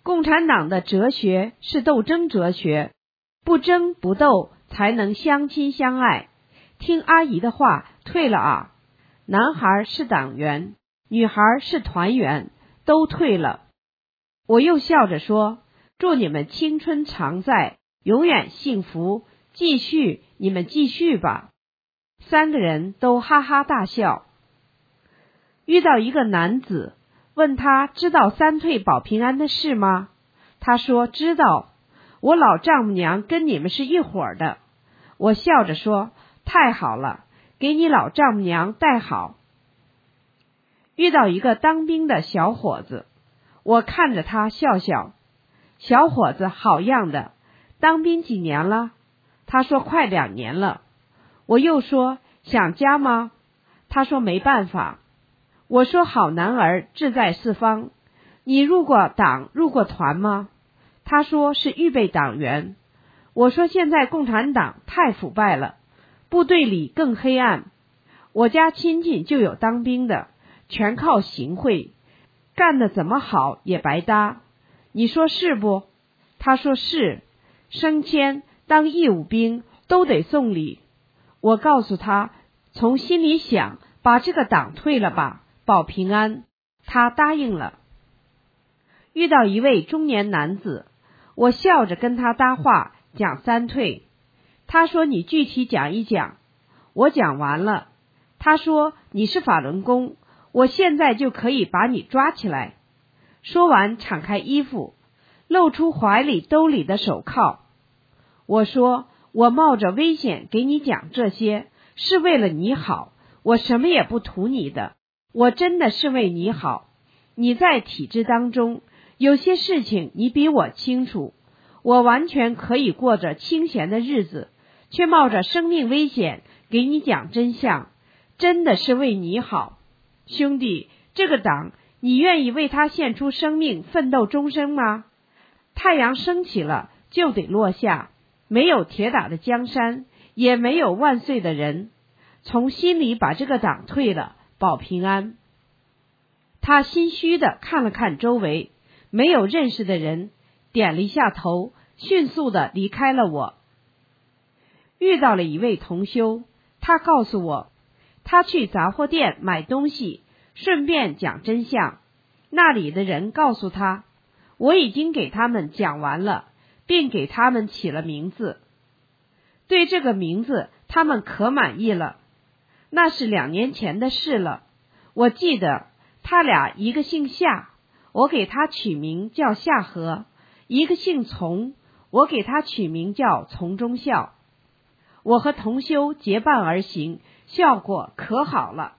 共产党的哲学是斗争哲学，不争不斗才能相亲相爱。听阿姨的话，退了啊！男孩是党员，女孩是团员，都退了。我又笑着说，祝你们青春常在，永远幸福，你们继续吧。3个人都哈哈大笑。遇到一个男子，问他知道3退保平安的事吗？他说知道，我老丈母娘跟你们是一伙的。我笑着说，太好了，给你老丈母娘带好。遇到一个当兵的小伙子，我看着他笑笑。小伙子好样的，当兵几年了？他说快2年了。我又说想家吗？他说没办法。我说好男儿志在四方，你入过党入过团吗？他说是预备党员。我说现在共产党太腐败了，部队里更黑暗，我家亲戚就有当兵的，全靠行贿，干得怎么好也白搭，你说是不？他说是，升迁当义务兵都得送礼。我告诉他，从心里想把这个党退了吧，保平安。他答应了。遇到一位中年男子，我笑着跟他搭话，讲3退。他说你具体讲一讲。我讲完了。他说你是法轮功，我现在就可以把你抓起来。说完敞开衣服，露出怀里兜里的手铐。我说我冒着危险给你讲这些，是为了你好，我什么也不图你的，我真的是为你好。你在体制当中，有些事情你比我清楚，我完全可以过着清闲的日子，却冒着生命危险给你讲真相，真的是为你好。兄弟，这个党你愿意为他献出生命奋斗终生吗？太阳升起了就得落下，没有铁打的江山，也没有万岁的人。从心里把这个党退了，保平安。他心虚地看了看周围，没有认识的人，点了一下头，迅速地离开了我。遇到了一位同修，他告诉我，他去杂货店买东西，顺便讲真相。那里的人告诉他，我已经给他们讲完了，并给他们起了名字。对这个名字他们可满意了。那是2年前的事了。我记得他俩一个姓夏，我给他取名叫夏河；一个姓从，我给他取名叫从中孝。我和同修结伴而行，效果可好了。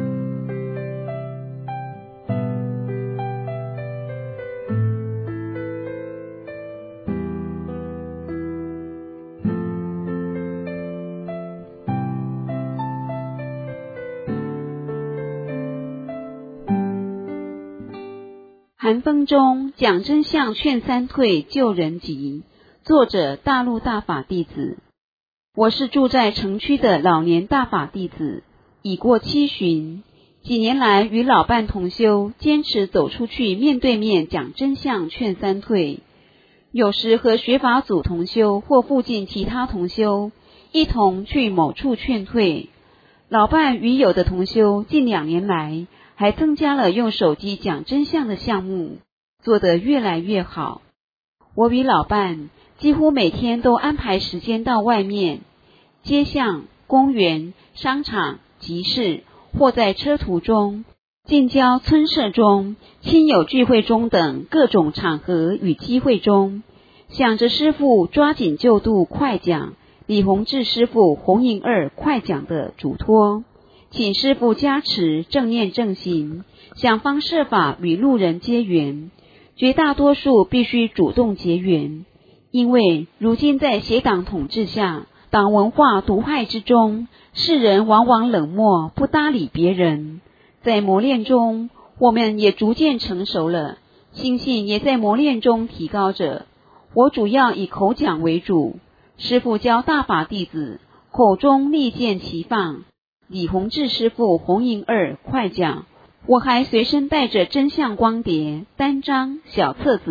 寒风中讲真相劝3退救人急，作者大陆大法弟子。我是住在城区的老年大法弟子，已过7旬，几年来与老伴同修坚持走出去，面对面讲真相劝3退。有时和学法组同修或附近其他同修一同去某处劝退。老伴与有的同修近2年来还增加了用手机讲真相的项目，做得越来越好。我与老伴几乎每天都安排时间到外面街巷、公园、商场、集市，或在车途中、近郊村社中、亲友聚会中等各种场合与机会中，想着师父抓紧救度快讲、李洪志师父弘营2快讲的嘱托，请师父加持正念正行，想方设法与路人结缘。绝大多数必须主动结缘，因为如今在邪党统治下，党文化毒害之中，世人往往冷漠不搭理别人。在磨练中，我们也逐渐成熟了，心性也在磨练中提高着。我主要以口讲为主，师父教大法弟子口中利剑齐放，李洪志师父弘营2快讲。我还随身带着真相光碟、单张、小册子、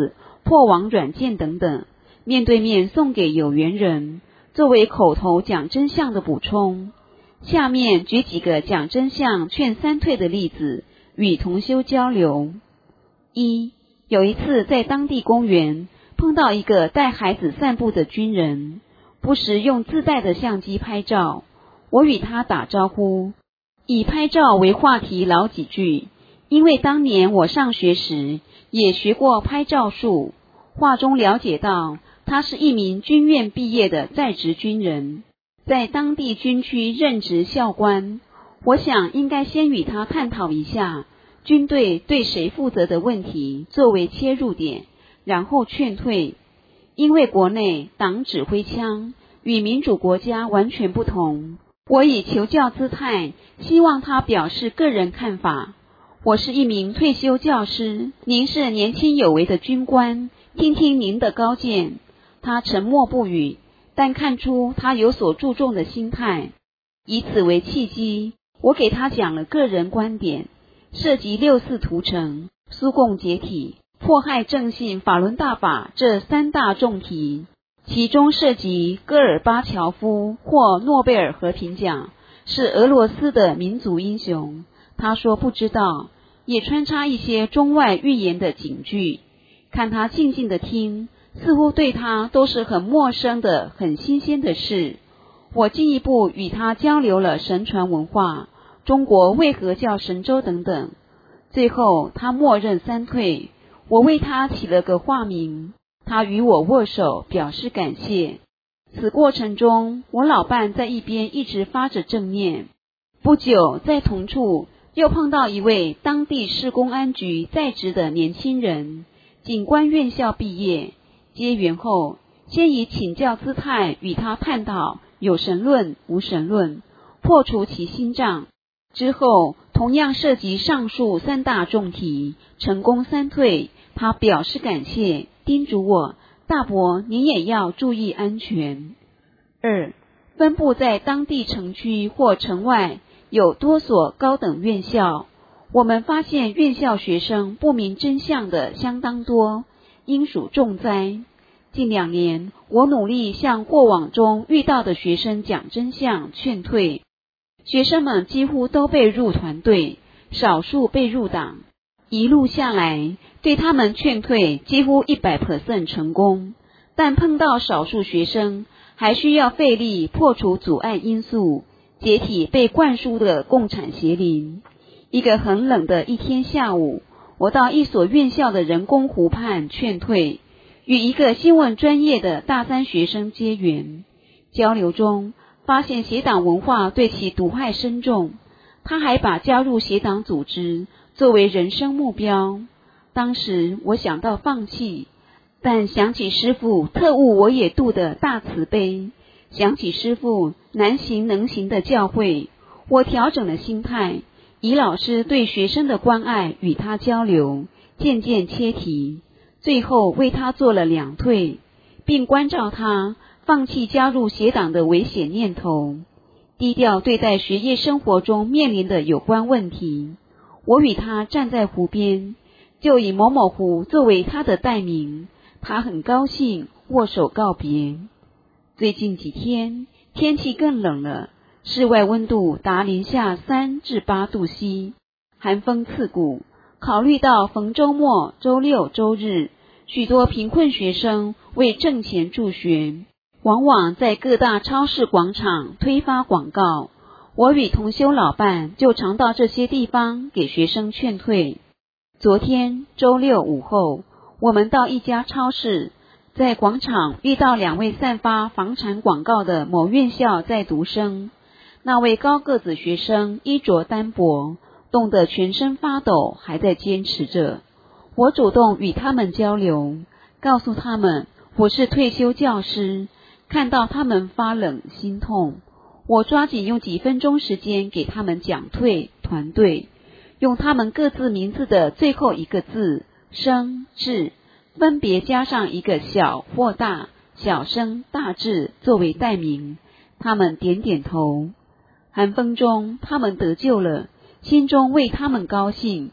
破网软件等等，面对面送给有缘人，作为口头讲真相的补充。下面举几个讲真相劝三退的例子，与同修交流。一，有一次在当地公园碰到一个带孩子散步的军人，不时用自带的相机拍照，我与他打招呼，以拍照为话题聊几句，因为当年我上学时也学过拍照术，话中了解到他是一名军院毕业的在职军人，在当地军区任职校官。我想应该先与他探讨一下军队对谁负责的问题作为切入点，然后劝退。因为国内党指挥枪与民主国家完全不同，我以求教姿态希望他表示个人看法。我是一名退休教师，您是年轻有为的军官，听听您的高见。他沉默不语，但看出他有所注重的心态。以此为契机，我给他讲了个人观点，涉及六四屠城、苏共解体、迫害正信、法轮大法这三大重题，其中涉及戈尔巴乔夫获诺贝尔和平奖，是俄罗斯的民族英雄。他说不知道，也穿插一些中外预言的警句。看他静静的听，似乎对他都是很陌生的、很新鲜的事。我进一步与他交流了神传文化、中国为何叫神州等等。最后他默认三退，我为他起了个化名，他与我握手表示感谢。此过程中，我老伴在一边一直发着正念。不久，在同处又碰到一位当地市公安局在职的年轻人，警官院校毕业。结缘后，先以请教姿态与他探讨有神论、无神论，破除其心障。之后同样涉及上述三大重题，成功三退。他表示感谢，叮嘱我：大伯您也要注意安全。二，分布在当地城区或城外有多所高等院校，我们发现院校学生不明真相的相当多，应属重灾。近2年，我努力向过往中遇到的学生讲真相，劝退。学生们几乎都被入团队，少数被入党。一路下来，对他们劝退几乎100% 成功，但碰到少数学生，还需要费力破除阻碍因素，解体被灌输的共产邪灵。一个很冷的一天下午，我到一所院校的人工湖畔劝退，与一个新闻专业的大3学生结缘。交流中发现邪党文化对其毒害深重，他还把加入邪党组织作为人生目标。当时我想到放弃，但想起师父特务我也渡的大慈悲，想起师父难行能行的教诲，我调整了心态，以老师对学生的关爱与他交流，渐渐切题，最后为他做了2退，并关照他放弃加入邪党的危险念头，低调对待学业生活中面临的有关问题。我与他站在湖边，就以某某湖作为他的代名，他很高兴，握手告别。最近几天天气更冷了，室外温度达零下3至8度C，寒风刺骨。考虑到逢周末、周六、周日，许多贫困学生为挣钱助学，往往在各大超市广场推发广告。我与同修老伴就常到这些地方给学生劝退。昨天周六午后，我们到一家超市，在广场遇到2位散发房产广告的某院校在读生。那位高个子学生衣着单薄，冻得全身发抖，还在坚持着。我主动与他们交流，告诉他们我是退休教师，看到他们发冷心痛。我抓紧用几分钟时间给他们讲退团队，用他们各自名字的最后一个字生智，分别加上一个小或大，小生大智作为代名。他们点点头。寒风中他们得救了，心中为他们高兴。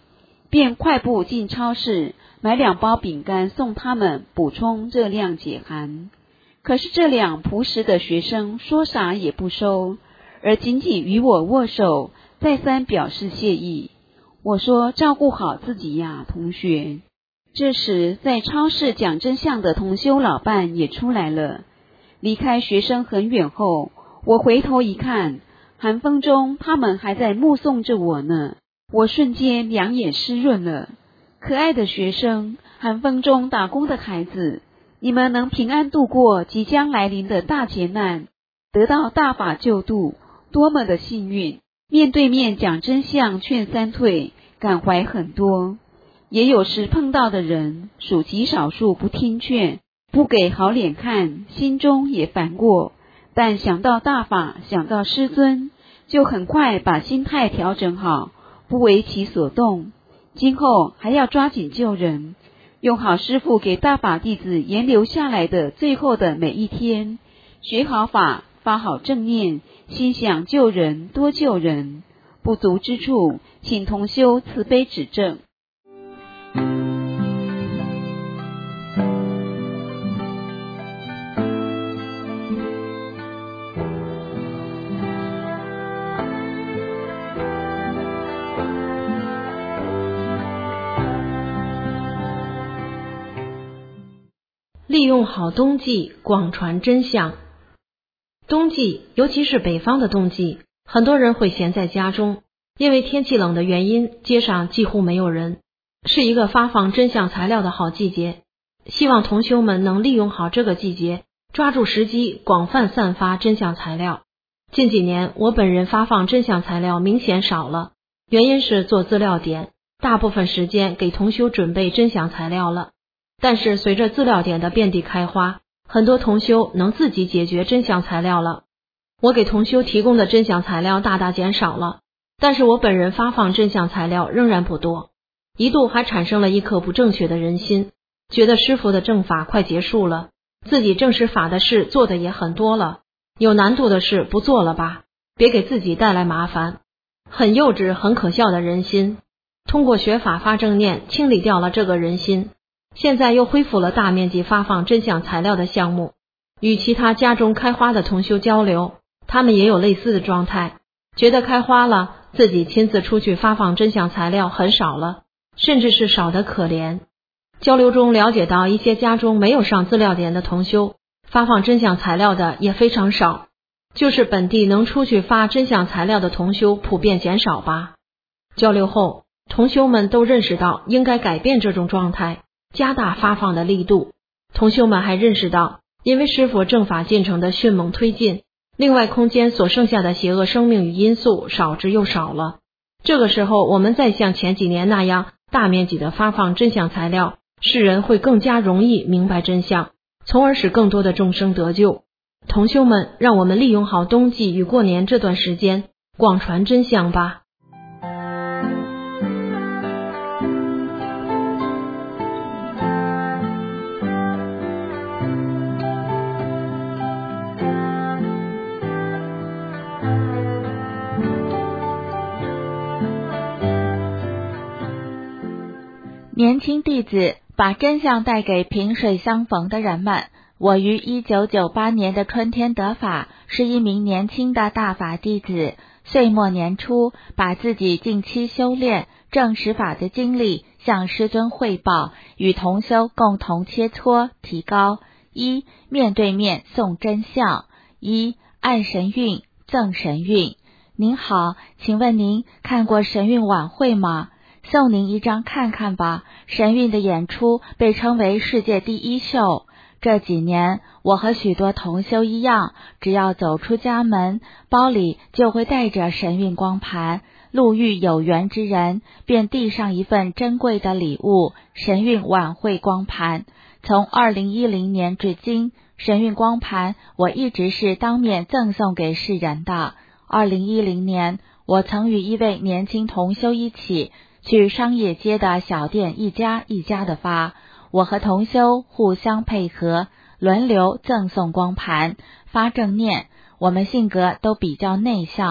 便快步进超市买2包饼干送他们补充热量解寒。可是这2朴实的学生说啥也不收，而紧紧与我握手，再三表示谢意。我说照顾好自己呀，同学。这时在超市讲真相的同修老伴也出来了。离开学生很远后，我回头一看，寒风中他们还在目送着我呢。我瞬间两眼湿润了。可爱的学生，寒风中打工的孩子，你们能平安度过即将来临的大劫难，得到大法救度，多么的幸运。面对面讲真相劝三退，感怀很多。也有时碰到的人属极少数不听劝，不给好脸看，心中也烦过，但想到大法，想到师尊，就很快把心态调整好，不为其所动。今后还要抓紧救人，用好师父给大法弟子沿留下来的最后的每一天，学好法，发好正念，心想救人，多救人。不足之处，请同修慈悲指正。 利用好冬季，广传真相。冬季，尤其是北方的冬季，很多人会闲在家中，因为天气冷的原因，街上几乎没有人，是一个发放真相材料的好季节。希望同修们能利用好这个季节，抓住时机，广泛散发真相材料。近几年，我本人发放真相材料明显少了，原因是做资料点，大部分时间给同修准备真相材料了。但是随着资料点的遍地开花，很多同修能自己解决真相材料了。我给同修提供的真相材料大大减少了，但是我本人发放真相材料仍然不多。一度还产生了一颗不正确的人心，觉得师父的正法快结束了，自己正实法的事做的也很多了，有难度的事不做了吧，别给自己带来麻烦。很幼稚很可笑的人心，通过学法发正念清理掉了这个人心。现在又恢复了大面积发放真相材料的项目，与其他家中开花的同修交流，他们也有类似的状态，觉得开花了，自己亲自出去发放真相材料很少了，甚至是少得可怜。交流中了解到一些家中没有上资料点的同修，发放真相材料的也非常少，就是本地能出去发真相材料的同修普遍减少吧。交流后，同修们都认识到应该改变这种状态，加大发放的力度。同修们还认识到，因为师父正法进程的迅猛推进，另外空间所剩下的邪恶生命与因素少之又少了。这个时候，我们再像前几年那样大面积的发放真相材料，世人会更加容易明白真相，从而使更多的众生得救。同修们，让我们利用好冬季与过年这段时间，广传真相吧。 年轻弟子把真相带给萍水相逢的人们。我于1998年的春天得法，是一名年轻的大法弟子。岁末年初，把自己近期修炼正实法的经历向师尊汇报，与同修共同切磋提高。一、面对面送真相。一、按神韵赠神韵。您好，请问您看过神韵晚会吗？送您一张看看吧。神韵的演出被称为世界第一秀。这几年，我和许多同修一样，只要走出家门，包里就会带着神韵光盘。路遇有缘之人，便递上一份珍贵的礼物——神韵晚会光盘。从2010年至今，神韵光盘我一直是当面赠送给世人的。2010年，我曾与一位年轻同修一起去商业街的小店一家一家的发，我和同修互相配合，轮流赠送光盘，发正念。我们性格都比较内向，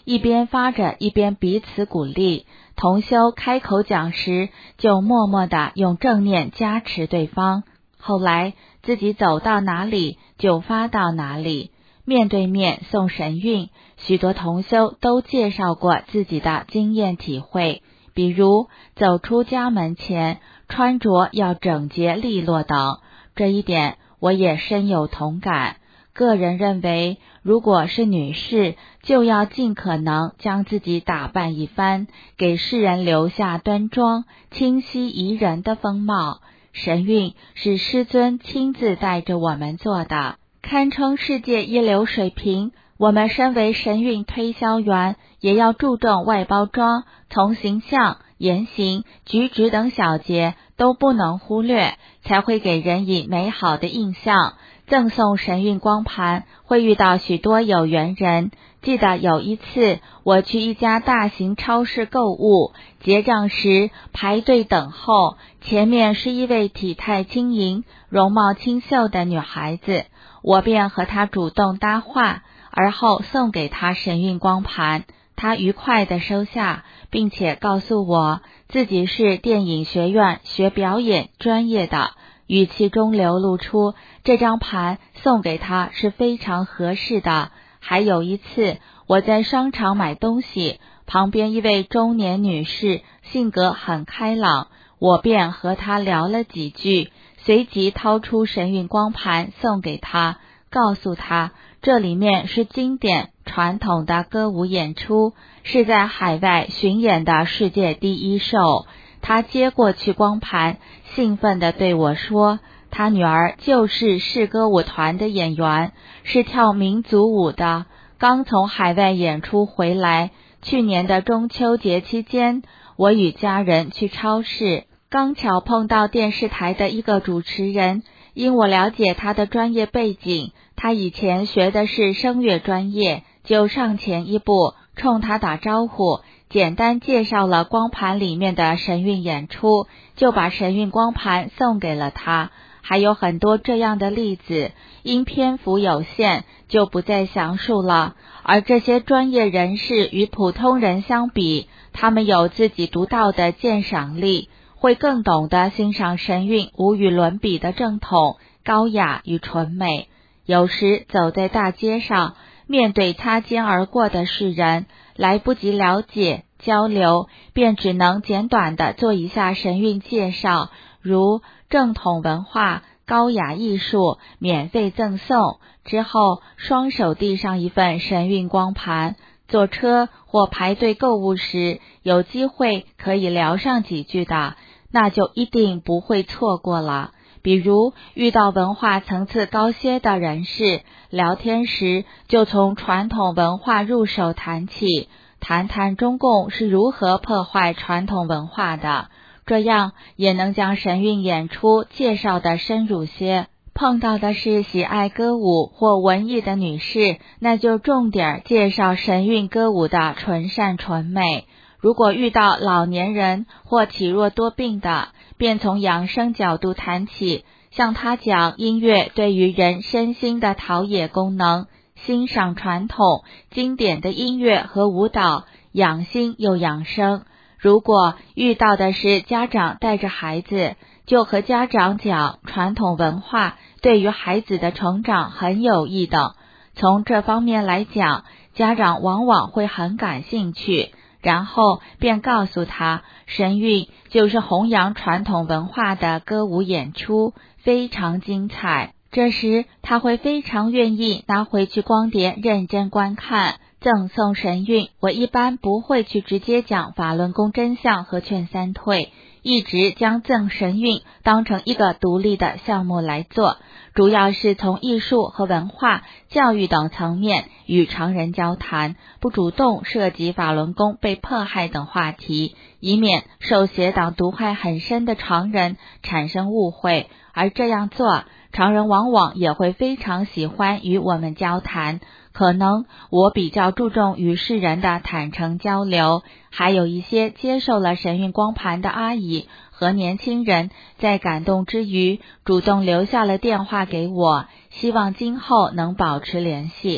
一边发着一边彼此鼓励。同修开口讲时，就默默地用正念加持对方。后来自己走到哪里就发到哪里。面对面诵神韵，许多同修都介绍过自己的经验体会，比如走出家门前穿着要整洁利落等，这一点我也深有同感。个人认为，如果是女士，就要尽可能将自己打扮一番，给世人留下端庄、清晰宜人的风貌。神韵是师尊亲自带着我们做的，堪称世界一流水平。我们身为神韵推销员，也要注重外包装，从形象、言行、举止等小节都不能忽略，才会给人以美好的印象。赠送神韵光盘会遇到许多有缘人。记得有一次我去一家大型超市购物，结账时排队等候，前面是一位体态轻盈、容貌清秀的女孩子，我便和她主动搭话，而后送给她神韵光盘。她愉快地收下，并且告诉我自己是电影学院学表演专业的，语气中流露出这张盘送给她是非常合适的。还有一次我在商场买东西，旁边一位中年女士性格很开朗，我便和她聊了几句，随即掏出神韵光盘送给她，告诉她这里面是经典传统的歌舞演出，是在海外巡演的世界第一秀。她接过去光盘，兴奋地对我说，她女儿就是市歌舞团的演员，是跳民族舞的，刚从海外演出回来。去年的中秋节期间，我与家人去超市，刚巧碰到电视台的一个主持人，因我了解他的专业背景，他以前学的是声乐专业，就上前一步冲他打招呼，简单介绍了光盘里面的神韵演出，就把神韵光盘送给了他。还有很多这样的例子，因篇幅有限，就不再详述了。而这些专业人士与普通人相比，他们有自己独到的鉴赏力，会更懂得欣赏神韵无与伦比的正统、高雅与纯美。有时走在大街上，面对擦肩而过的世人，来不及了解交流，便只能简短地做一下神韵介绍，如正统文化、高雅艺术，免费赠送。之后双手递上一份神韵光盘，坐车或排队购物时有机会可以聊上几句的，那就一定不会错过了。比如遇到文化层次高些的人士，聊天时就从传统文化入手谈起，谈谈中共是如何破坏传统文化的，这样也能将神韵演出介绍得深入些。碰到的是喜爱歌舞或文艺的女士，那就重点介绍神韵歌舞的纯善纯美。如果遇到老年人或体弱多病的，便从养生角度谈起，向他讲音乐对于人身心的陶冶功能，欣赏传统经典的音乐和舞蹈，养心又养生。如果遇到的是家长带着孩子，就和家长讲传统文化对于孩子的成长很有益的。从这方面来讲，家长往往会很感兴趣，然后便告诉他，神韵就是弘扬传统文化的歌舞演出，非常精彩。这时他会非常愿意拿回去光碟认真观看。赠送神韵，我一般不会去直接讲法轮功真相和劝三退，一直将赠神韵当成一个独立的项目来做，主要是从艺术和文化、教育等层面与常人交谈，不主动涉及法轮功被迫害等话题，以免受邪党毒害很深的常人产生误会。而这样做，常人往往也会非常喜欢与我们交谈。可能我比较注重与世人的坦诚交流，还有一些接受了神韵光盘的阿姨和年轻人，在感动之余主动留下了电话给我，希望今后能保持联系。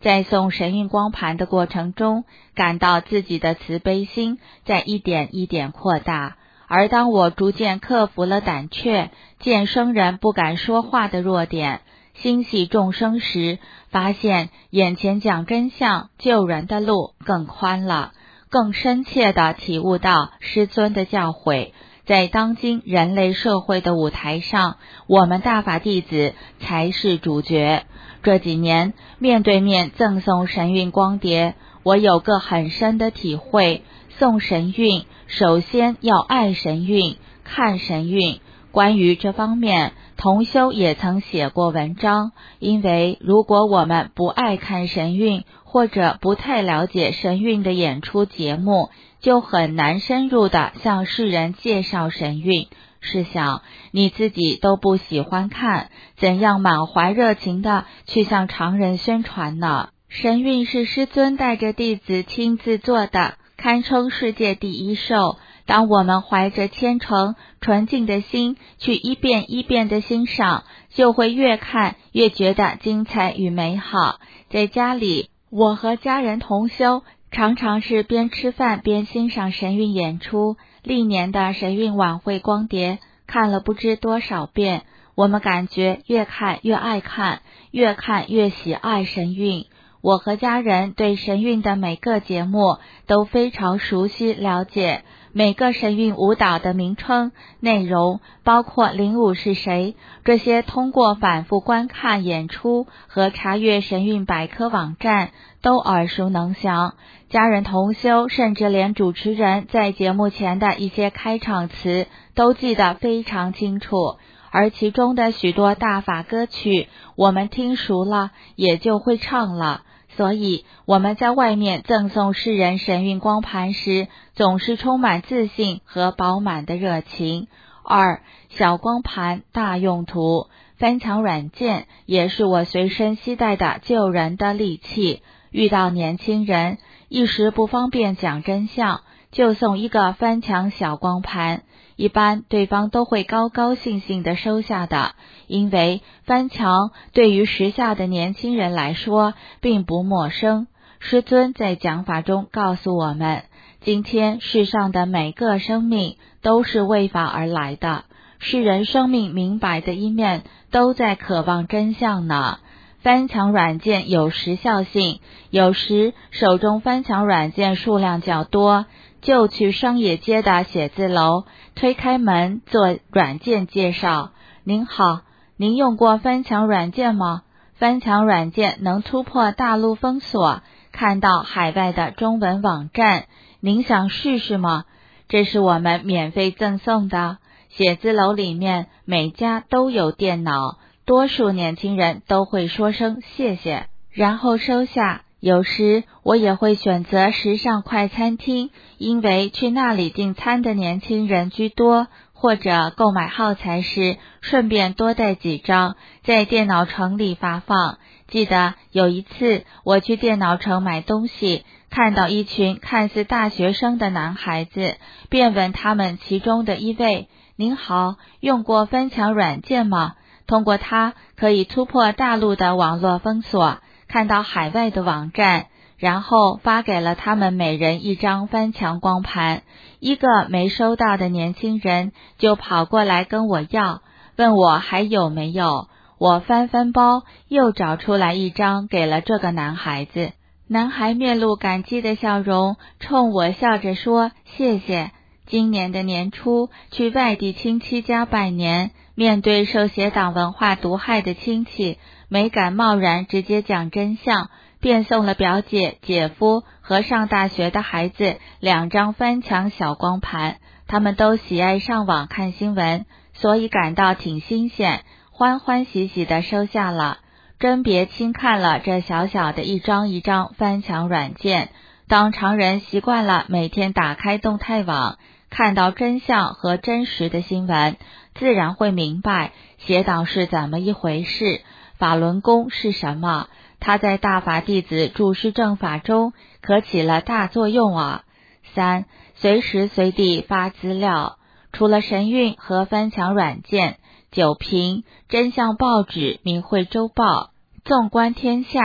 在送神韵光盘的过程中，感到自己的慈悲心在一点一点扩大。而当我逐渐克服了胆怯，见生人不敢说话的弱点，心系众生时，发现眼前讲真相救人的路更宽了，更深切地体悟到师尊的教诲。在当今人类社会的舞台上，我们大法弟子才是主角。这几年面对面赠送神韵光碟，我有个很深的体会，送神韵首先要爱神韵，看神韵。关于这方面，同修也曾写过文章，因为如果我们不爱看神韵，或者不太了解神韵的演出节目，就很难深入地向世人介绍神韵。试想，你自己都不喜欢看，怎样满怀热情地去向常人宣传呢？神韵是师尊带着弟子亲自做的，堪称世界第一兽。当我们怀着虔诚纯净的心去一遍一遍的欣赏，就会越看越觉得精彩与美好。在家里，我和家人同修常常是边吃饭边欣赏神韵演出。历年的神韵晚会光碟看了不知多少遍，我们感觉越看越爱看，越看越喜爱神韵。我和家人对神韵的每个节目都非常熟悉了解，每个神韵舞蹈的名称、内容，包括领舞是谁，这些通过反复观看演出和查阅神韵百科网站都耳熟能详。家人同修甚至连主持人在节目前的一些开场词都记得非常清楚，而其中的许多大法歌曲我们听熟了也就会唱了。所以我们在外面赠送世人神韵光盘时，总是充满自信和饱满的热情。2. 小光盘大用途，翻墙软件也是我随身携带的救人的利器。遇到年轻人一时不方便讲真相，就送一个翻墙小光盘，一般对方都会高高兴兴地收下的，因为翻墙对于时下的年轻人来说并不陌生。师尊在讲法中告诉我们，今天世上的每个生命都是为法而来的，世人生命明白的一面都在渴望真相呢。翻墙软件有时效性，有时手中翻墙软件数量较多，就去商业街的写字楼，推开门做软件介绍。您好，您用过翻墙软件吗？翻墙软件能突破大陆封锁，看到海外的中文网站，您想试试吗？这是我们免费赠送的。写字楼里面每家都有电脑，多数年轻人都会说声谢谢，然后收下。有时我也会选择时尚快餐厅，因为去那里订餐的年轻人居多，或者购买耗材时顺便多带几张，在电脑城里发放。记得有一次我去电脑城买东西，看到一群看似大学生的男孩子，便问他们其中的一位，您好，用过翻墙软件吗？通过它可以突破大陆的网络封锁，看到海外的网站，然后发给了他们每人一张翻墙光盘。一个没收到的年轻人就跑过来跟我要，问我还有没有。我翻翻包，又找出来一张给了这个男孩子。男孩面露感激的笑容，冲我笑着说谢谢。今年的年初去外地亲戚家拜年，面对受邪党文化毒害的亲戚，没敢贸然直接讲真相，便送了表姐、姐夫和上大学的孩子2张翻墙小光盘。他们都喜爱上网看新闻，所以感到挺新鲜，欢欢喜喜地收下了。真别轻看了这小小的一张一张翻墙软件，当常人习惯了每天打开动态网，看到真相和真实的新闻，自然会明白邪党是怎么一回事，法轮功是什么，它在大法弟子注释正法中可起了大作用啊。3. 随时随地发资料，除了神韵和翻墙软件，九评、真相报纸、明慧周报、纵观天下、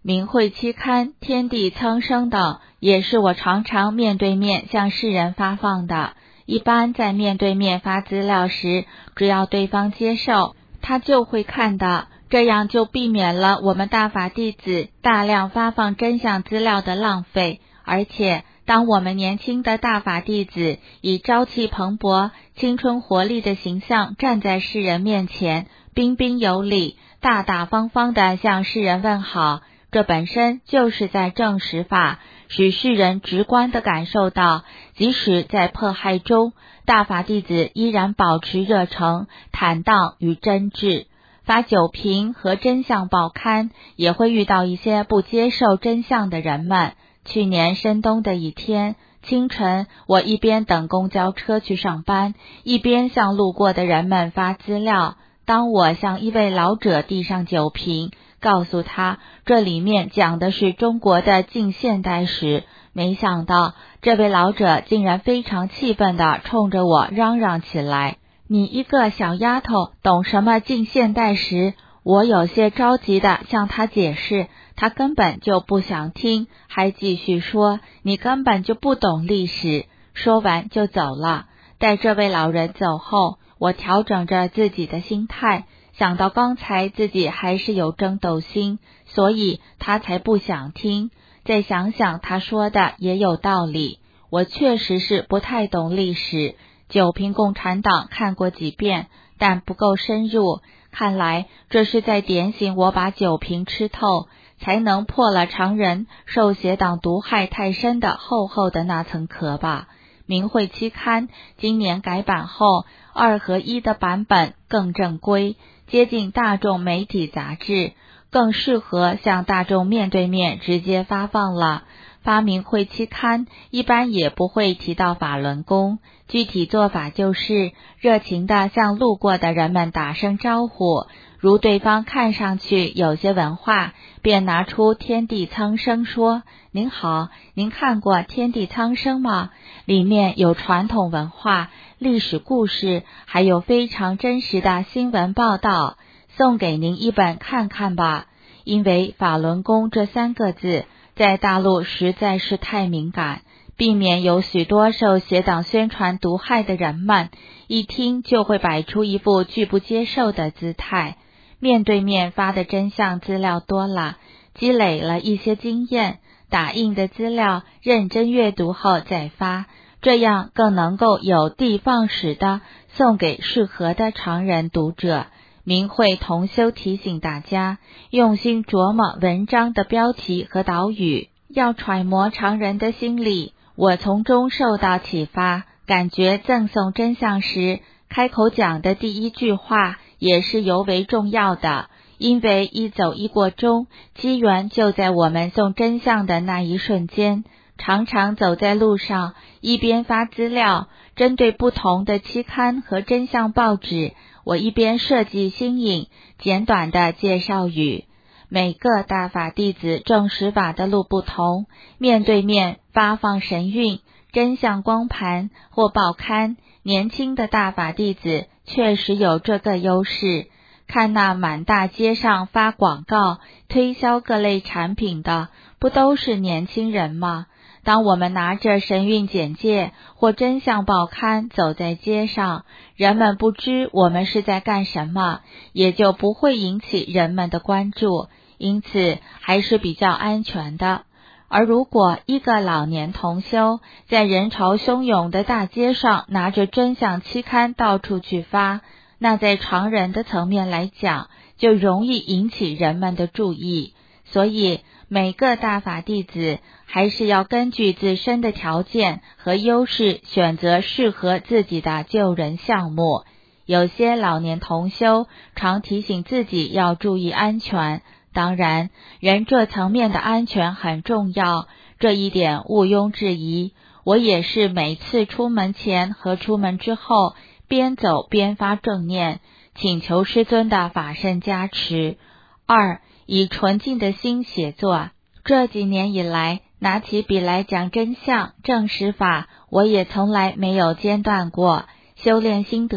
明慧期刊、天地苍生等，也是我常常面对面向世人发放的。一般在面对面发资料时，只要对方接受，他就会看的，这样就避免了我们大法弟子大量发放真相资料的浪费。而且当我们年轻的大法弟子以朝气蓬勃、青春活力的形象站在世人面前，彬彬有礼、大大方方地向世人问好，这本身就是在证实法，使世人直观地感受到，即使在迫害中，大法弟子依然保持热诚、坦荡与真挚。发酒瓶和真相报刊，也会遇到一些不接受真相的人们。去年深冬的一天清晨，我一边等公交车去上班，一边向路过的人们发资料。当我向一位老者递上酒瓶，告诉他这里面讲的是中国的近现代史，没想到这位老者竟然非常气愤地冲着我嚷嚷起来：“你一个小丫头懂什么近现代史？”我有些着急地向他解释，他根本就不想听，还继续说：“你根本就不懂历史。”说完就走了。待这位老人走后，我调整着自己的心态，想到刚才自己还是有争斗心，所以他才不想听。再想想他说的也有道理，我确实是不太懂历史，九评共产党看过几遍，但不够深入。看来这是在点醒我把酒瓶吃透，才能破了常人受邪党毒害太深的厚厚的那层壳吧。明慧期刊今年改版后，2合1的版本更正规，接近大众媒体杂志，更适合向大众面对面直接发放了。发明慧期刊一般也不会提到法轮功，具体做法就是热情地向路过的人们打声招呼，如对方看上去有些文化，便拿出天地苍生说：“您好，您看过天地苍生吗？里面有传统文化、历史故事，还有非常真实的新闻报道，送给您一本看看吧。”因为法轮功这3个字在大陆实在是太敏感，避免有许多受邪党宣传毒害的人们一听就会摆出一副拒不接受的姿态。面对面发的真相资料多了，积累了一些经验，打印的资料认真阅读后再发，这样更能够有的放矢的送给适合的常人读者。明慧同修提醒大家，用心琢磨文章的标题和导语，要揣摩常人的心理。我从中受到启发，感觉赠送真相时，开口讲的第一句话也是尤为重要的，因为一走一过中，机缘就在我们送真相的那一瞬间。常常走在路上，一边发资料，针对不同的期刊和真相报纸，我一边设计新颖简短的介绍语。每个大法弟子证实法的路不同，面对面发放神韵、真相光盘或报刊，年轻的大法弟子确实有这个优势。看那满大街上发广告、推销各类产品的，不都是年轻人吗？当我们拿着神韵简介或真相报刊走在街上，人们不知我们是在干什么，也就不会引起人们的关注，因此还是比较安全的。而如果一个老年同修在人潮汹涌的大街上拿着真相期刊到处去发，那在常人的层面来讲，就容易引起人们的注意。所以每个大法弟子还是要根据自身的条件和优势，选择适合自己的救人项目。有些老年同修常提醒自己要注意安全，当然人这层面的安全很重要，这一点毋庸置疑。我也是每次出门前和出门之后，边走边发正念，请求师尊的法身加持。2. 以纯净的心写作。这几年以来，拿起笔来讲真相、证实法，我也从来没有间断过。修炼心得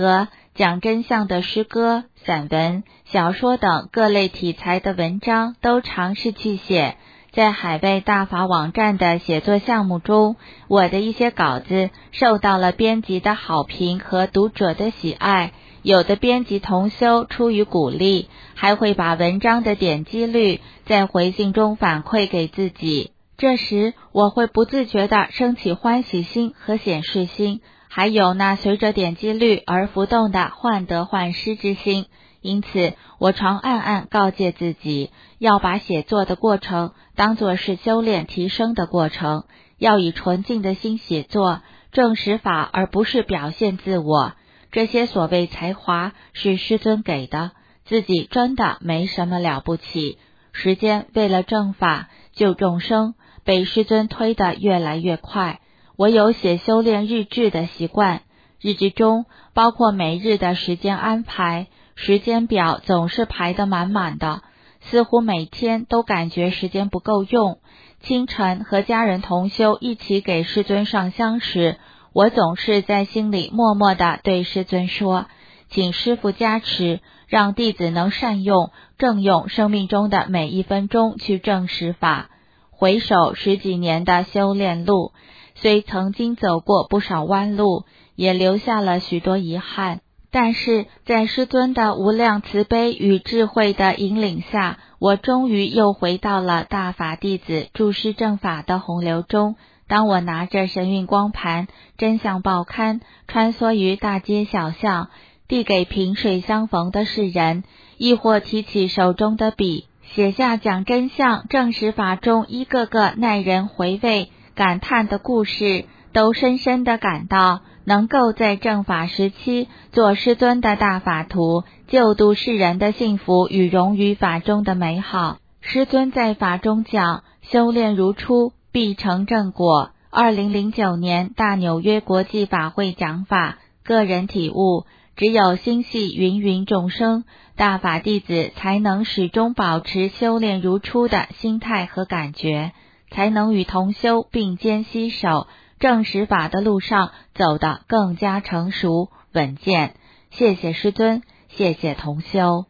讲真相的诗歌、散文、小说等各类题材的文章都尝试去写。在海外大法网站的写作项目中，我的一些稿子受到了编辑的好评和读者的喜爱。有的编辑同修出于鼓励，还会把文章的点击率在回信中反馈给自己。这时我会不自觉地升起欢喜心和显示心，还有那随着点击率而浮动的患得患失之心。因此我常暗暗告诫自己，要把写作的过程当作是修炼提升的过程，要以纯净的心写作，证实法而不是表现自我。这些所谓才华是师尊给的，自己真的没什么了不起。时间为了正法救众生，被师尊推得越来越快。我有写修炼日志的习惯，日志中包括每日的时间安排，时间表总是排得满满的，似乎每天都感觉时间不够用。清晨和家人同修一起给师尊上香时，我总是在心里默默地对师尊说，请师父加持，让弟子能善用、正用生命中的每一分钟去证实法。回首十几年的修炼路，虽曾经走过不少弯路，也留下了许多遗憾，但是在师尊的无量慈悲与智慧的引领下，我终于又回到了大法弟子注师正法的洪流中。当我拿着神韵光盘、真相报刊，穿梭于大街小巷，递给萍水相逢的世人，亦或提起手中的笔，写下讲真相证实法中一个个耐人回味、感叹的故事，都深深地感到能够在正法时期做师尊的大法徒，救度世人的幸福与融于法中的美好。师尊在法中讲，修炼如初，必成正果。2009年大纽约国际法会讲法，个人体悟，只有心系芸芸众生，大法弟子才能始终保持修炼如初的心态和感觉，才能与同修并肩携手，证实法的路上走得更加成熟稳健。谢谢师尊，谢谢同修。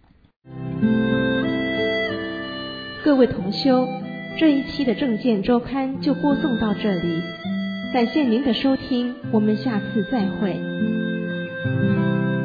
各位同修，这一期的正见周刊就播送到这里，感谢您的收听，我们下次再会。